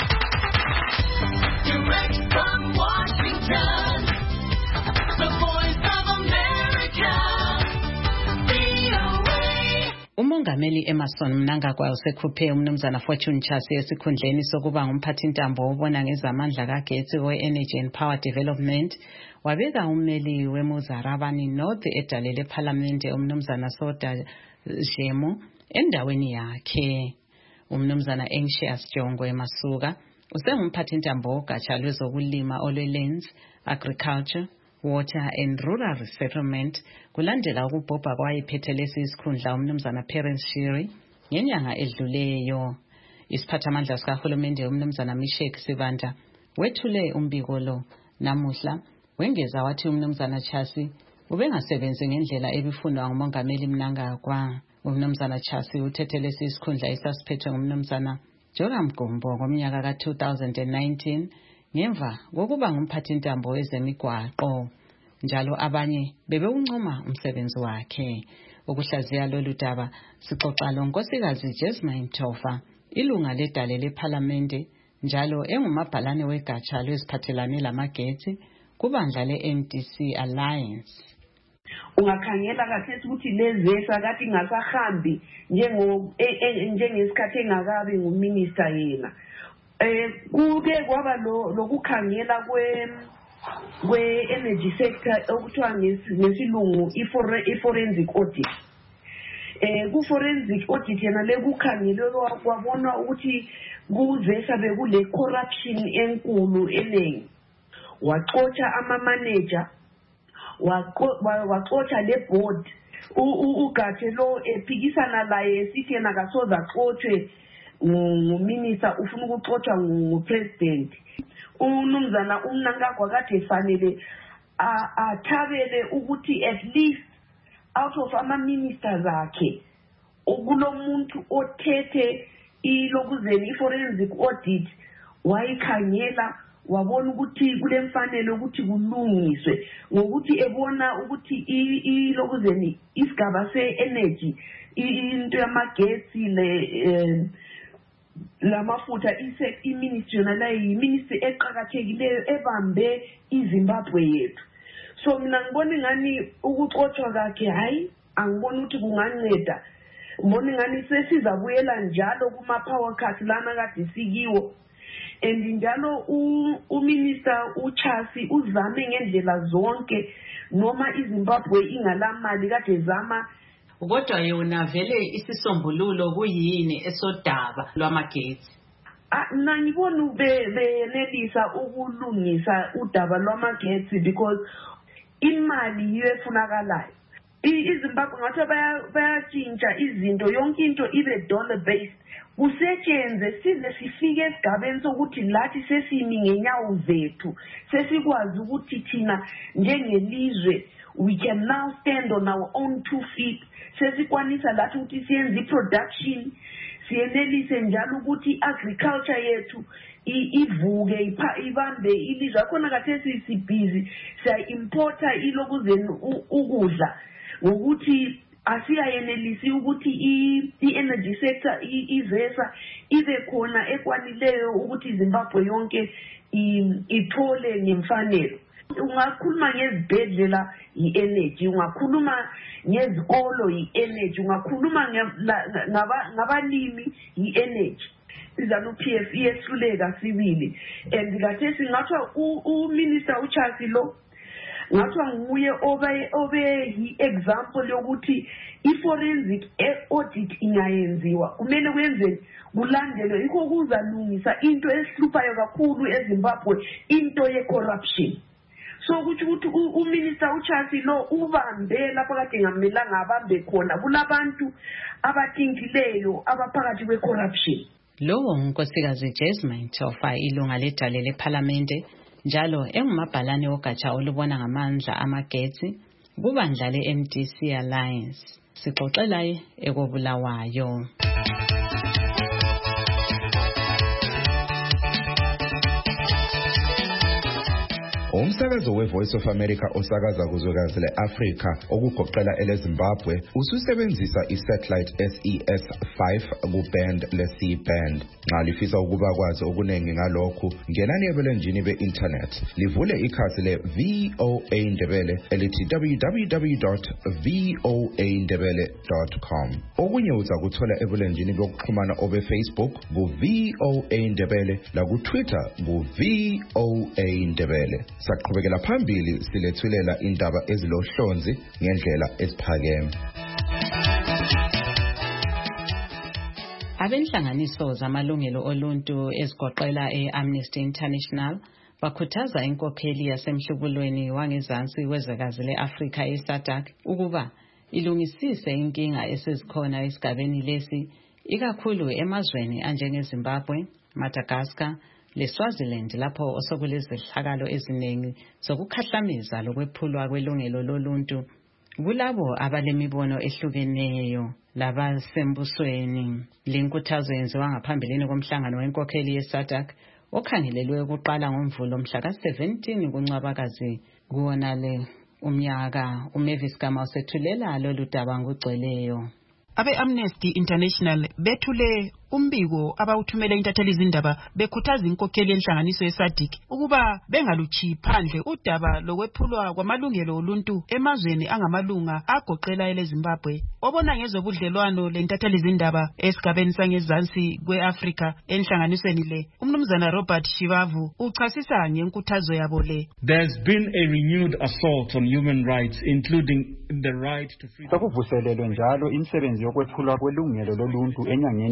Direct from Washington, the voice of America, V O A. Umongameli Emerson Mnangagwa usekhuphe umnumzana Fortune Chasi esikhundleni sokuba ngumphathintambo obona ngezamandla kagetsi we-Energy and Power Development. Wabeka ummeli weMuzarabani North edale lephalamende umnumzana Soda Jemo endaweni yakhe. Umnumzana Anxious Jongwe Masuka usengumphathintambo ogatsha lwezokulima olwe-Lands, Agriculture, Water and Rural Resettlement kulandela ukubhobha kwayiphethe lesi isikhundla umnumzana Perence Shiri ngenyanga edluleyo. Isiphathamandla sikahulumende umnumzana Mishek Sibanda wethule umbiko lo namuhla wengeza wathi umnumzana Chasi ubengasebenzi ngendlela ebifunwa ngumongameli Mnangagwa. Umnumzana Chasi uthethe lesi isikhundla esasiphethwe ngumnumzana Joram Gumbo ngomnyaka ka two thousand nineteen ngemva kokuba ngumphathintambo wezemigwaqo njalo abanye bebewuncoma umsebenzi wakhe. Ukuhlaziya lolu daba sixoxa lo nkosikazi Jasmine Tofa ilunga ledale lephalamende njalo engumabhalane wegatsha lweziphathelane lamagetsi kubandla le-N D C Alliance. Ungakhangela kahle ukuthi lezesa kathi ingasahambi njengo njengesikhathi engakabi nguminister yena. Eh kuke kwaba lo lokukhangela kwe kwe energy sector okuthiwa ngesilungu i-forensic audit. Eh ku forensic audit yana lekukhangelwa kwabona ukuthi kuzesa bekule corruption enkulu enengi. Waxotsha ama manager waxotsha le board ugathe lo ephikisana laye sithi yena kasoza axotshwe nguminister ufuna ukuxotsha ngupresident umnumzana uMnangagwa kade efanele athabele ukuthi at least out of ama-ministers akhe kulomuntu othethe ilokuzeni i-forensic audit wayikhangela wabona ukuthi kulemfanele ukuthi kulungiswe ngokuthi ebona ukuthi ilokuzeni isigaba se-energy into yamagetsi le lamafutha i-ministry yona la yi-ministry eqakathekileyo ebambe iZimbabwe yethu. So mina ngibona ngani ukuxoxwa kwakhe hayi angibona ukuthi kunganceda. Ngibona ngani sesizabuyela njalo kuma power cut lana kade sikiwo. And njalo uminister uChasi uzame ngendlela zonke noma iZimbabwe ingalamali kade zama kodwa yona vele isisombululo kuyini esodaba lwamagetsi. Ah ngibona benelisa ukulungisa udaba lwamagetsi because imali yiyo efunakalayo. iZimbabwe ngathi bayatshintsha izinto yonke into ibe dollar based kusetshenzwe size sifike esigabeni sokuthi lathi sesimi ngenyawo zethu sesikwazi ukuthi thina njengelizwe we can now stand on our own two feet sesikwanisa lathi ukuthi siyenze production siyenelise njalo ukuthi agriculture yethu ivuke ibambe ilizwe khona kathesi sibhizi siya importa ilokuzeni ukudla ukuthi asiyayenelisi ukuthi i-energy sector izesa ibe khona ekwanileyo ukuthi iZimbabwe yonke ithole ngemfanelo. Ungakhuluma ngezibhedlela i-energy, ungakhuluma ngezikolo i-energy, ungakhuluma ngabalimi i-energy. Izanu P F iyehluleka sibili and kathesi ngathwa uminister uChasi lo ngathwa nguye obe obe i-example yokuthi i-forensic audit ingayenziwa kumele kwenzeni kulandelwe ikho kuzalungisa into esihluphayo kakhulu eZimbabwe into ye-corruption. So ukuthi ukuthi uminister uChasi lo ubambe lapha kade ngamelanga abambe khona kulabantu abathinkileyo abaphakathi kwe-corruption. Lowo unkosikazi Jasmine Tofa ilunga ledale leParlamente njalo engumabhalane wogatsha olubona ngamandla amagetsi kubandla le-M D C Alliance. Sixoxela ekobulawayo. Umsakazo we-Voice of America osakaza kuzwekazi le-Afrika okugoqela ele-Zimbabwe ususebenzisa i-satellite S E S five ku-band le-C band. Nxa lifisa ukuba kwazi okuningi ngalokhu ngenani ebulenjini be-internet livule ikhasi le-V O A Ndebele elithi w w w dot v o a ndebele dot com. Okunye uza kuthola ebulenjini bokuxhumana obe-Facebook ku-V O A Ndebele laku-Twitter ku-V O A Ndebele. Saqhubekela phambili silethulela indaba ezilohlonzi ngendlela esiphakeme. Abenhlanganiso zamalungelo oluntu ezigoqela e-Amnesty International bakhuthaza inkokheli yasemhlubulweni wangezansi wezwekazi le-Afrika e-SADC ukuba ilungisise inkinga esizikhona esigabeni lesi ikakhulu emazweni anjengeZimbabwe, Madagascar leSwaziland lapho osokulezehlakalo eziningi zokukhahlameza lokwephulwa kwelungelo loluntu kulabo abalemibono ehlukeneyo labasembusweni. Linkuthazo yenziwa ngaphambilini komhlangano wenkokheli ye-SADC okhangelelwe ukuqala ngoMvulo mhla ka-seventeen kuNcwabakazi kuwonale umnyaka. uMavis Gama usethulela lolu daba ngugcweleyo. Abe-Amnesty International bethule umbiko abawuthumela intatheli izindaba bekhuthaza inkokheli yenhlanganiso ye-SADC ukuba bengaluchi phandle udaba lokwephulwa kwamalungelo oluntu emazweni angamalunga agoqela eleZimbabwe. Obona ngezobudlelwano lentatheli izindaba esigabeni sangezansi kwe-Afrika enhlanganisweni le, umnumzana Robert Shivavu uchasisa ngenkuthazo yabo le. There's been a renewed assault on human rights including the right to freedom. Sokuvuselelwe njalo imisebenzi yokwephulwa kwelungelo loluntu enyangeni eZimbabwe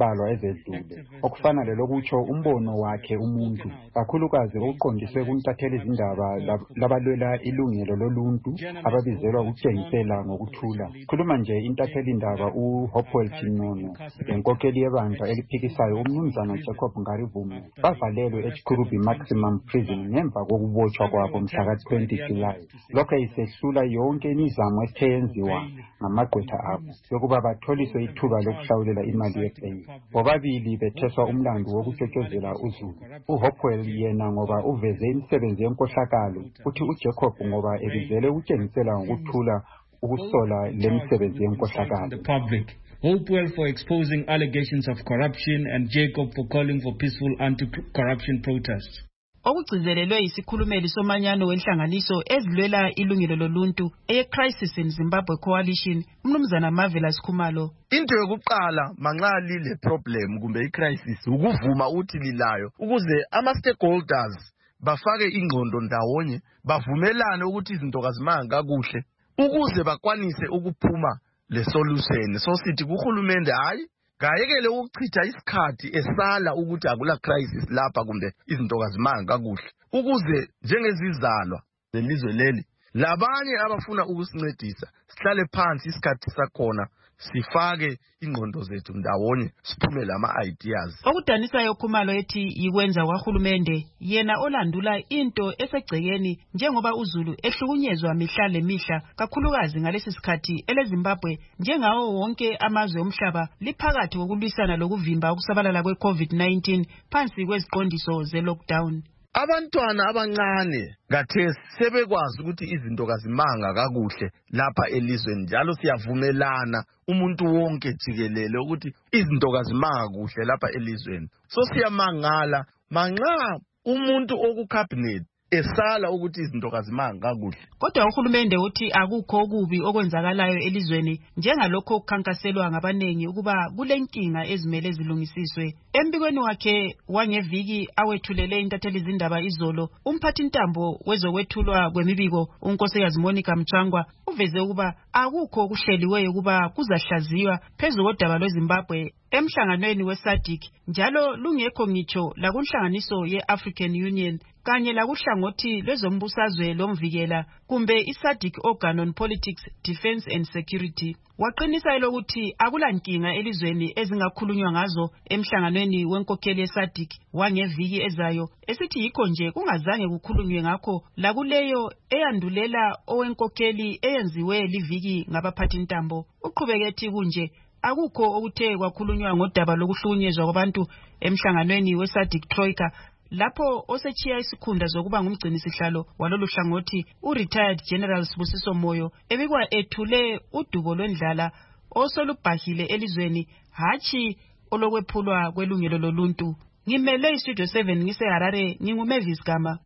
ezimbalwa ezedlule okufana lelokutsho umbono wakhe umuntu kakhulukazi okuqondiswe kuntatheli izindaba labalwela ilungelo loluntu ababizelwa ukutshengisela ngokuthula. Khuluma nje intatheli indaba uHopewell Chinono lenkokheli yebandla eliphikisayo umnumzana Jacob Ngarivume bavalelwe eChikurubi Maximum Prison ngemva kokubotshwa kwabo mhla ka twenty July. Lokho isehlula yonke imizamo ethe yenziwa ngamagqwetha abo yokuba batholiswe ithuba lokuhlawulela imali yebail. Bobabili betheswa umlando wokutshotshozelwa uZulu. uHopewell yena ngoba uveze imisebenzi yenkohlakalo uthi uJacob ngoba ebizele ukutshengisela ngokuthula ukusola lemisebenzi yenkohlakalo. Hopewell for exposing allegations of corruption and Jacob for calling for peaceful anti-corruption protests. Okugcizelelwe isikhulumeli somanyano wenhlanganiso ezilwela ilungelo loluntu eye-Crisis in Zimbabwe Coalition umnumzana Marvelous Khumalo. Into yokuqala manxali le problem kumbe i-crisis ukuvuma uthi lilayo ukuze ama-stakeholders bafake ingqondo ndawonye bavumelane ukuthi izinto kazimanga kakuhle ukuze bakwanise ukuphuma le solution. So sithi kuhulumende hayi kayekele ukuchitha isikhathi esala ukuthi akula crisis lapha kumbe izinto kazimanga kakuhle ukuze njengezizalwa zelizwe leli labanye abafuna ukusincedisa sihlale phansi isikhathi sakhona sifake ingqondo zethu ndawonye siphume lama-ideas. Okudanisayo Khumalo ethi yikwenza kwahulumende yena olandula into esegcekeni njengoba uZulu ehlukunyezwa mihla lemihla kakhulukazi ngalesi sikhathi eleZimbabwe njengawo wonke amazwe omhlaba liphakathi kokulwisana lokuvimba ukusabalala kwe-COVID nineteen phansi kweziqondiso ze-lockdown. Abantwana abancane ngathesi sebekwazi ukuthi izinto kazimanga kakuhle lapha elizweni njalo siyavumelana umuntu wonke jikelele ukuthi izinto kazimanga kuhle lapha elizweni. So siyamangala manxa umuntu okucabinet esala ukuthi izinto kazimanga kakuhle. Kodwa uhulumende uthi akukho okubi okwenzakalayo elizweni njengalokho okukhankaselwa ngabanengi ukuba kulenkinga ezimele zilungisiswe. Embikweni wakhe wangeviki awethulele intatheli izindaba izolo umphathi ntambo wezokwethulwa kwemibiko uNkosikazi Monica Mchangwa uveze ukuba akukho okuhleliweyo ukuba kuzahlaziywa phezulu kodaba lweZimbabwe emhlanganweni weSADC njalo lungekho ngitsho lakunhlanganiso ye-African Union kanye lakuhlangothi lwezombusazwe lomvikela kumbe iSADC Organ on Politics, Defense and Security. Waqinisa elokuthi akulankinga elizweni ezingakhulunywa ngazo emhlanganweni wenkokheli yeSADC wangeviki ezayo esithi yikho nje kungazange kukhulunywe ngakho lakuleyo eyandulela owenkokheli eyenziwe liviki ngabaphathi ntambo. Uqhubeke kunje akukho okuthe kwakhulunywa ngodaba lokuhlukunyezwa kwabantu emhlanganweni weSADC Troika lapho osechiya isikhunda zokuba ngumgcini sihlalo walolu hlangothi u-retired General Sibusiso Moyo ebikwa ethule udubo lwendlala osolubhahile elizweni hachi olokwephulwa kwelungelo loluntu. Ngimele iStudio seven ngise Harare nginguMavis Gama.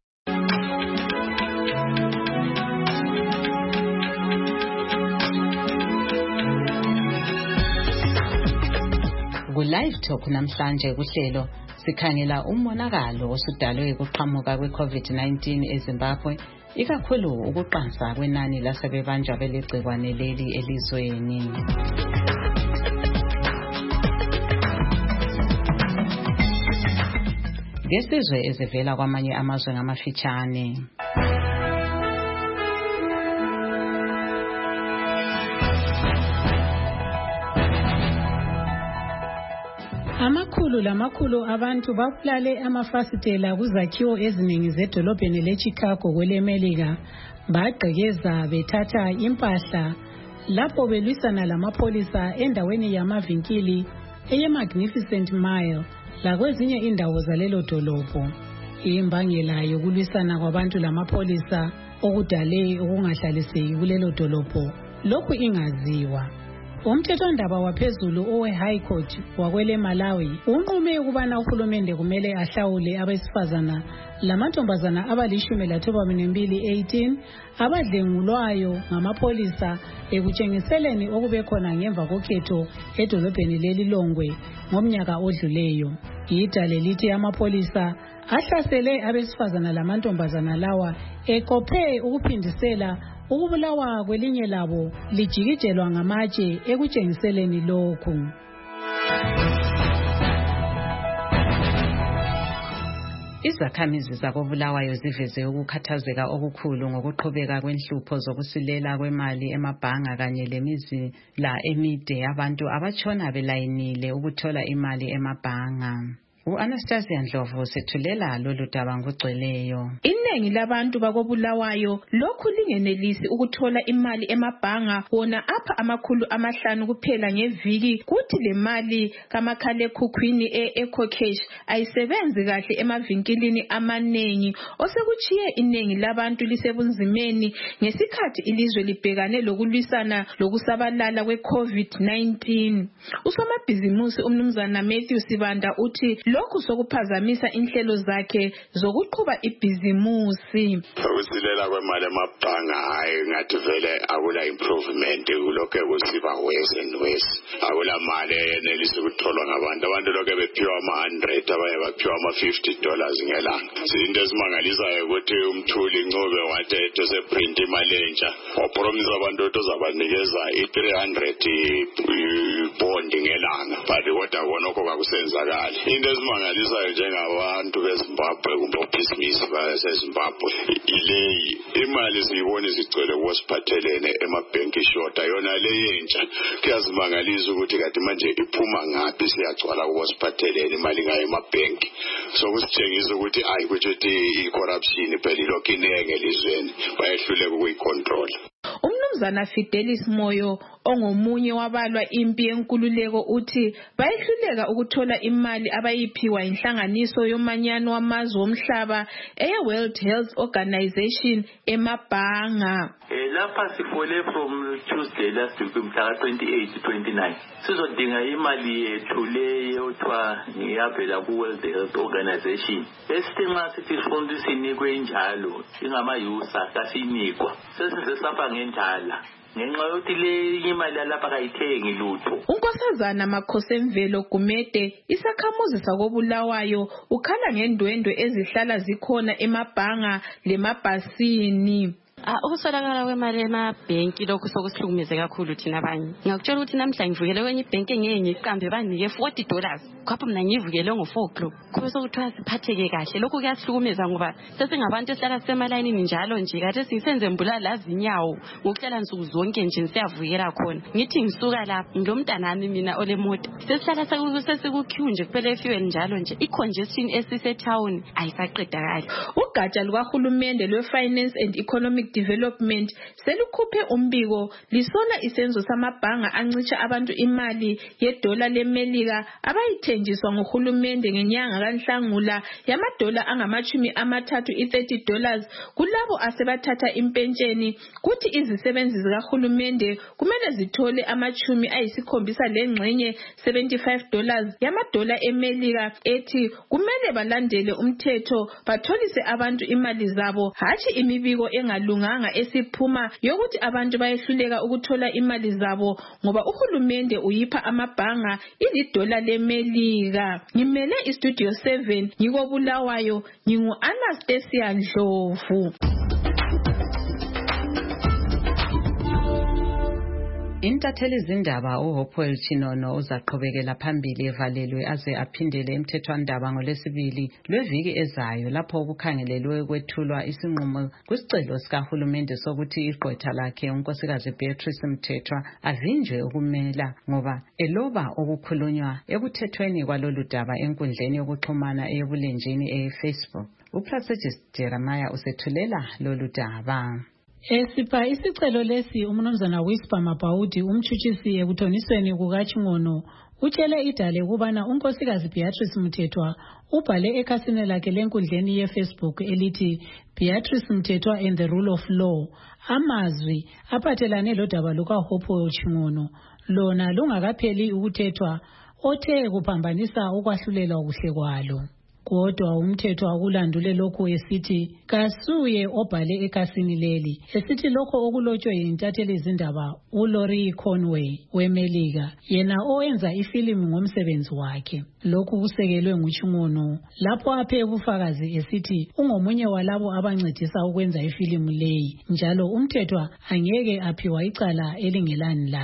Ku-Live Talk namhlanje kuhlelo sikhangela umonakalo osudalwe ukuqhamuka kwe-COVID nineteen eZimbabwe ikakhulu ukuqansa kwenani lasebebanjwa belegcikwane leli elizweni. Ngesizwe ezivela kwamanye amazwe ngamafitshane. Amakhulu lamakhulu abantu babulale amafasitela kuzakhiwo eziningi zedolobheni leChicago kwelemelika bagqekeza bethatha impahla lapho belwisana lamapolisa endaweni yamavinkili eye-Magnificent Mile lakwezinye indawo zalelo dolobho. Imbangela yokulwisana kwabantu lamapolisa okudale okungahlaliseki kulelo dolobho lokhu ingaziwa. Umthethondaba waphezulu owe-High Court wakwele Malawi unqume ukubana uhulumende kumele ahlawule abesifazana lamantombazana abalishumi lathoba mbili eighteen abadlengulwayo ngamapolisa ekutshengiseleni okubekhona ngemva kokhetho edolobheni lelilongwe ngomnyaka odluleyo. Idale lithi amapolisa ahlasele abesifazana lamantombazana lawa ekophe ukuphindisela ukubulawa kwelinye labo lijikijelwa ngamatshe ekutshengiseleni lokhu. Izakhamizi zakoBulawayo ziveze ukukhathazeka okukhulu ngokuqhubeka kwenhlupho zokusilela kwemali emabhanga kanye lemizila emide yabantu abatshona belayinile ukuthola imali emabhanga. U-Anastasia Ndlovu sethulela lolu daba ngokugcweleyo. Iningi labantu bakobulawayo lokhu lingenelisi ukuthola imali emabhanga wona apha amakhulu amahlanu kuphela ngeviki, kuthi le mali kamakhalekhukhwini e-EcoCash ayisebenzi kahle emavinkilini amaningi, osekuchiye iningi labantu lisebunzimeni ngesikhathi ilizwe libhekane lokulwisana lokusabalala kwe-COVID nineteen. Usomabhizimusi umnumzana Matthew Sibanda uthi lokhu sokuphazamisa inhlelo zakhe zokuqhuba ibhizimusi. Ukusilela kwemali emabhanga hayi ngathi vele akula improvement, kulokho kusiba worse and worse. Akula mali enelisa ukutholwa ngabantu. Abantu lokho bephiwa ama one hundred, abanye baphiwa ama fifty dollars ngelanga. Into esimangalisayo ukuthi umthuli Ncube wathi ethose print imali entsha, wapromise abantu ukuthi uzabanikeza i three hundred bond ngelanga, but kodwa konke kwakusenzakala. Into esimangalisayo njengabantu beZimbabwe kumbe obhizinisi baseZimbabwe ileyi imali siyibona izigcwele kwasiphathelene emabhenki shota, yona le entsha kuyazimangalisa ukuthi kade manje iphuma ngaphi, siyagcwala kwasiphathelene imali ngayo emabhenki. So kusitshengisa ukuthi ayi kuthi i-corruption phela ilokhu inenge elizweni, bayehluleka ukuyicontrol. Umnumzana Fidelis Moyo ongomunye wabalwa impi yenkululeko uthi bayehluleka ukuthola imali abayiphiwa inhlanganiso yomanyano wamazwe omhlaba eye-World Health Organization emabhanga. Lapha sifole from Tuesday last week umhla twenty-eight twenty-nine sizodinga imali yethu leyo othiwa ngiyavela ku-World Health Organization. Esidinga sithi sifuna sinikwe njalo ingama-user kasinikwa sesize sapha ngendala ngenxa yokuthi le imali yalapha kayithengi lutho. Unkosazana Makhosemvelo Gumede isakhamuzi sakobulawayo ukhala ngendwendwe ezihlala zikhona emabhanga lemabhasini. Ah, ukusolakala kwemali emabhenki lokhu sokuhlukumeze kakhulu thina abanye. Ngakutshela ukuthi namhla ngivukele kwenye ibhenki engiye ngiqambe banike forty dollars. Khapha mina ngivukele ngo four o'clock. Kube sokuthiwa siphatheke kahle. Lokhu kuyasihlukumeza ngoba sesingabantu esihlala sisemalayini njalo nje kade sisenze mbulala lazinyawo ngokuhlala nsuku zonke nje siyavukela khona. Ngithi ngisuka lapha ngilomntanami mina olemota. Sesihlala sekuqueue nje kuphela efuel njalo nje. I-congestion esise town ayisaqedakali. Ugatsha lukahulumende lwe-Finance and Economic Development selukhuphe umbiko lisona isenzo samabhanga ancitsha abantu imali yedola lemelika abayithenjiswa ngohulumende ngenyanga kaNhlangula yamadola angamachumi amathathu i-thirty dollars kulabo asebathatha impentsheni, kuthi izisebenzi zikahulumende kumele zithole amachumi ayisikhombisa lengxenye seventy-five dollars yamadola emelika ethi kumele balandele umthetho batholise abantu imali zabo, hatshi imibiko engalunganga esiphuma yokuthi abantu bayehluleka ukuthola imali zabo ngoba uhulumende uyipha amabhanga ilidola lemelika. Ngimele istudio seven ngikobulawayo, ngingu Anastasia Ndlovu. Intatheli zindaba uHopewell Chinono uzaqhubekela phambili evalelwe aze aphindele emthethwandaba ngolesibili lweviki ezayo lapho ukukhangelelwe ukwethulwa isinqumo kwisicelo sikahulumende sokuthi igqwetha lakhe unkosikazi Beatrice Mthethwa avinjwe ukumela ngoba eloba okukhulunywa ekuthethweni kwalolu daba enkundleni yokuxhumana eyobulenjini eFacebook. uPrasejis Jeremiah usethulela lolu daba. Esipha isicelo lesi umnumzana Whisper Mabhaudi umtshutshisi ekuthonisweni kukaChingono utshele idale ukubana unkosikazi Beatrice Mthethwa ubhale ekhasini lakhe lenkundleni yeFacebook elithi Beatrice Mthethwa and the Rule of Law, amazwi aphathelane lodaba lukaHopewell Chinono lona lungakapheli ukuthethwa othe kuphambanisa ukwahlulela okuhle kwalo. Kodwa umthetho akulandule lokho esithi kasuye obhale ekhasini leli esithi lokho okulotshwe yintatheli izindaba uLaurie Conway wemelika yena owenza ifilimu ngomsebenzi wakhe. Lokhu kusekelwe nguChingono lapho aphe ubufakazi esithi ungomunye walabo abancedisa ukwenza ifilimu leyi njalo umthetho angeke aphiwa icala elingelani laye.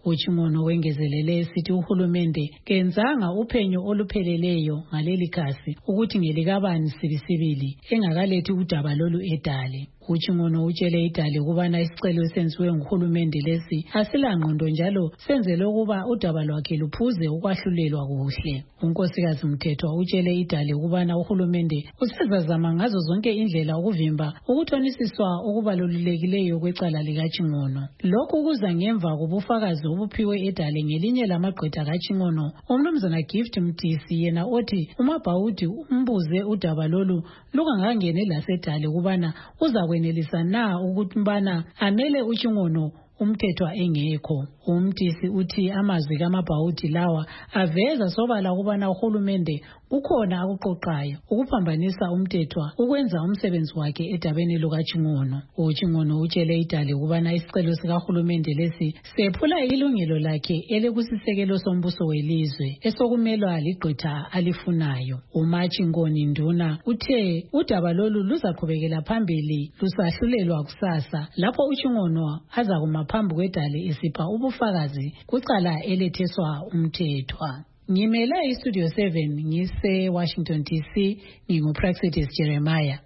UChingono wengezelele esithi uhulumende kenzanga uphenyo olupheleleyo ngaleli khasi ukuthi ngelikabani sibisibili engakalethi udaba lolu edale. UChingono utshele idale ukubana isicelo esenziwe nguhulumende lesi asilangqondo njalo senzele ukuba udaba lwakhe luphuze ukwahlulelwa kuhle. Unkosikazi Mthethwa utshele idale ukubana uhulumende usezazama ngazo zonke indlela ukuvimba ukuthonisiswa okubalulekileyo kwecala likaChingono. Lokhu kuza ngemva kobufakazi obuphiwe edale ngelinye lamagqwetha kaChingono, umnumzana Gift Mtisi, yena othi uMabhawudi umbuze udaba lolu lungangangene lasedale ukubana uza kwenelisa na ukuthi mbana amele uChingono uMthethwa engekho. Umtisi uthi amazwi kaMabhawudi lawa aveza sobala ukubana uhulumende kukhona akuqoqayo ukuphambanisa uMthethwa ukwenza umsebenzi wakhe edabeni lukaChingono. UChingono utshele idale ukubana isicelo sikahulumende lesi sephula ilungelo lakhe elekusisekelo sombuso welizwe esokumelwa ligqwetha alifunayo. uMachingoni Nduna uthe udaba lolu luzaqhubekela phambili lusahlulelwa kusasa lapho uChingono azakuma phambi kwedale esipha ubufakazi kucala eletheswa uMthethwa. Ngimele iStudio seven ngise Washington D C, nginguPraxidis Jeremiah.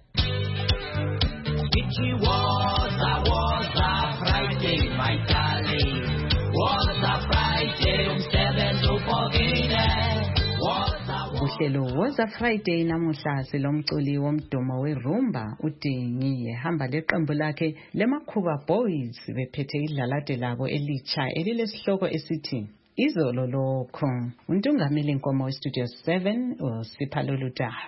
It was a was a Friday, my darling. Was a Friday, umsebenzi upokile. Uhlelo Woza Friday namuhla silomculi womdumo werumba uDingi hamba leqembu lakhe lemakhuba boys bephethe idlalade labo elitsha elilesihloko esithi Izolo lokho. Untungameli Nkomo weStudio seven uSipha Lutaba.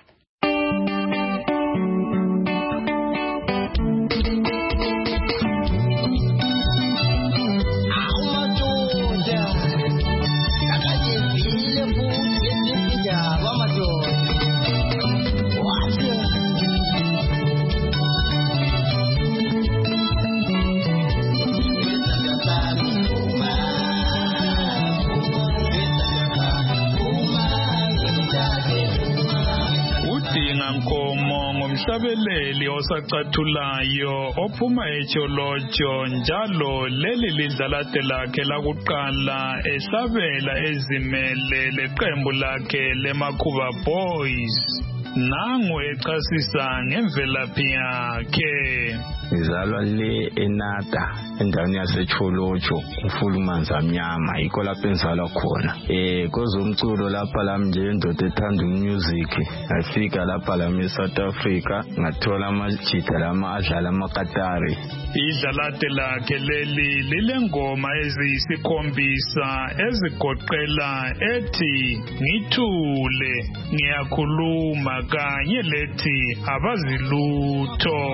Umhlabeleli osacathulayo ophuma etsholotshyo njalo leli lidlalade lakhe lakuqala esabela ezimele leqembu lakhe lemakhuba boys. Nangu echasisa ngemvelaphi yakhe. Ngizalwa le eNata endaweni yaseCholotsho uFulumanza Mnyama yikho lapho engizalwa khona. Eh kozomculo lapha lami nje indoda ethanda umusic ngafika lapha lami eSouth Africa ngathola amajita lama adlala amakatari. Idlalade lakhe leli lilengoma eziyisikhombisa ezigoqela ethi ngithule ngiyakhuluma kanye lethi abazilutho.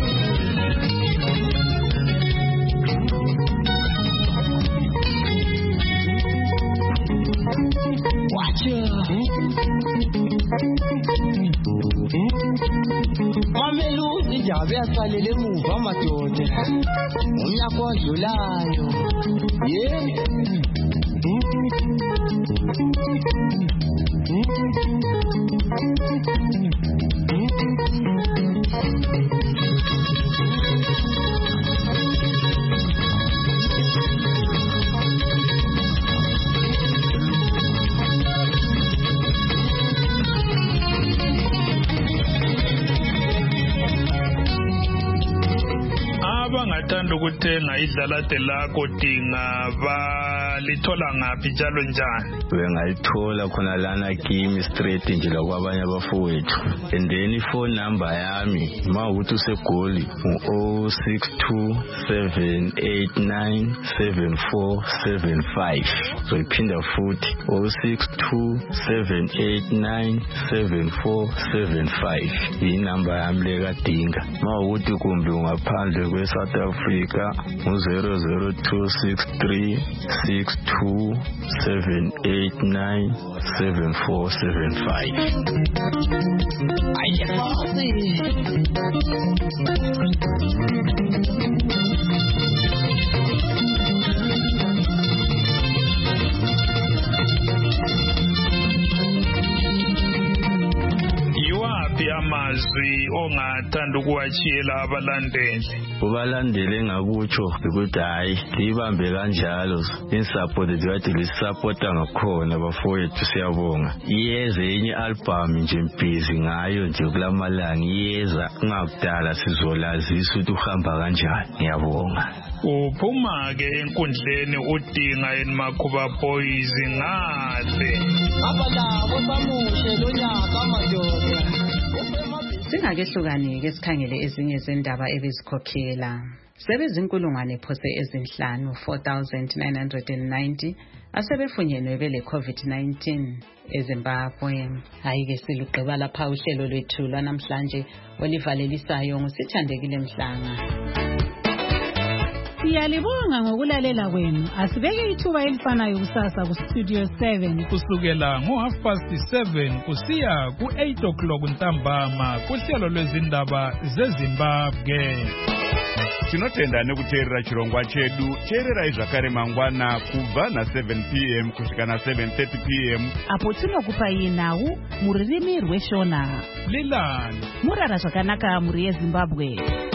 Mameluzi injabe yasalele emuva amadoda umnyaka odlulayo yeah. Abangathanda ukuthenga idlalade lakho Dinga balithola ngaphi njalo njani? Bengayithola khona lana kimi straight nje la kwabanye abafowethu. And then ifone number yami mawukuthi usegoli u-zero six two seven eight nine seven four seven five. So iphinda futhi zero six two seven eight nine seven four seven five. Inamba yami leka Dinga. Mawukuthi kumbe ungaphandle kwe South Africa zero zero two six three six two seven eight nine seven four seven five. Amazwi ongathanda ukuwachiyela abalandeli? Ubalandeli ngakutsho ukuthi hayi libambe kanjalo insupport ethi lisupporta ngakhona abafowethu siyabonga. Iyeze enye album nje mphizi ngayo nje kulamalanga iyeza ngakudala sizolazisa ukuthi uhamba kanjani. Ngiyabonga. Uphuma ke enkundleni udinga eNmakhuba Boys ngale. Abalawo bamushe lonyaka amadoda. Singakehlukani-ke sikhangele ezinye zendaba ebezikhokhela. Sebezinkulungwane phose ezinhlanu four thousand nine hundred ninety asebefunyenwe bele COVID nineteen eZimbabwe. Hayi-ke silugqiba lapha uhlelo lwethu lwanamhlanje olivalelisayo ngusithandekile Mhlanga. Siyalibonga ngokulalela kwenu. Asibeke ithuba elifanayo kusasa ku Studio seven kusukela ngo half past seven kusiya ku eight o'clock ntambama kuhlelo lwezindaba zeZimbabwe. Tinotenda nekuteerera chirongwa chedu. Teererai zvakare mangwana kubva na seven p m kusvika na seven thirty p m apo tinokupai nhau muririmi rweshona. Lilani murara zvakanaka muri yeZimbabwe.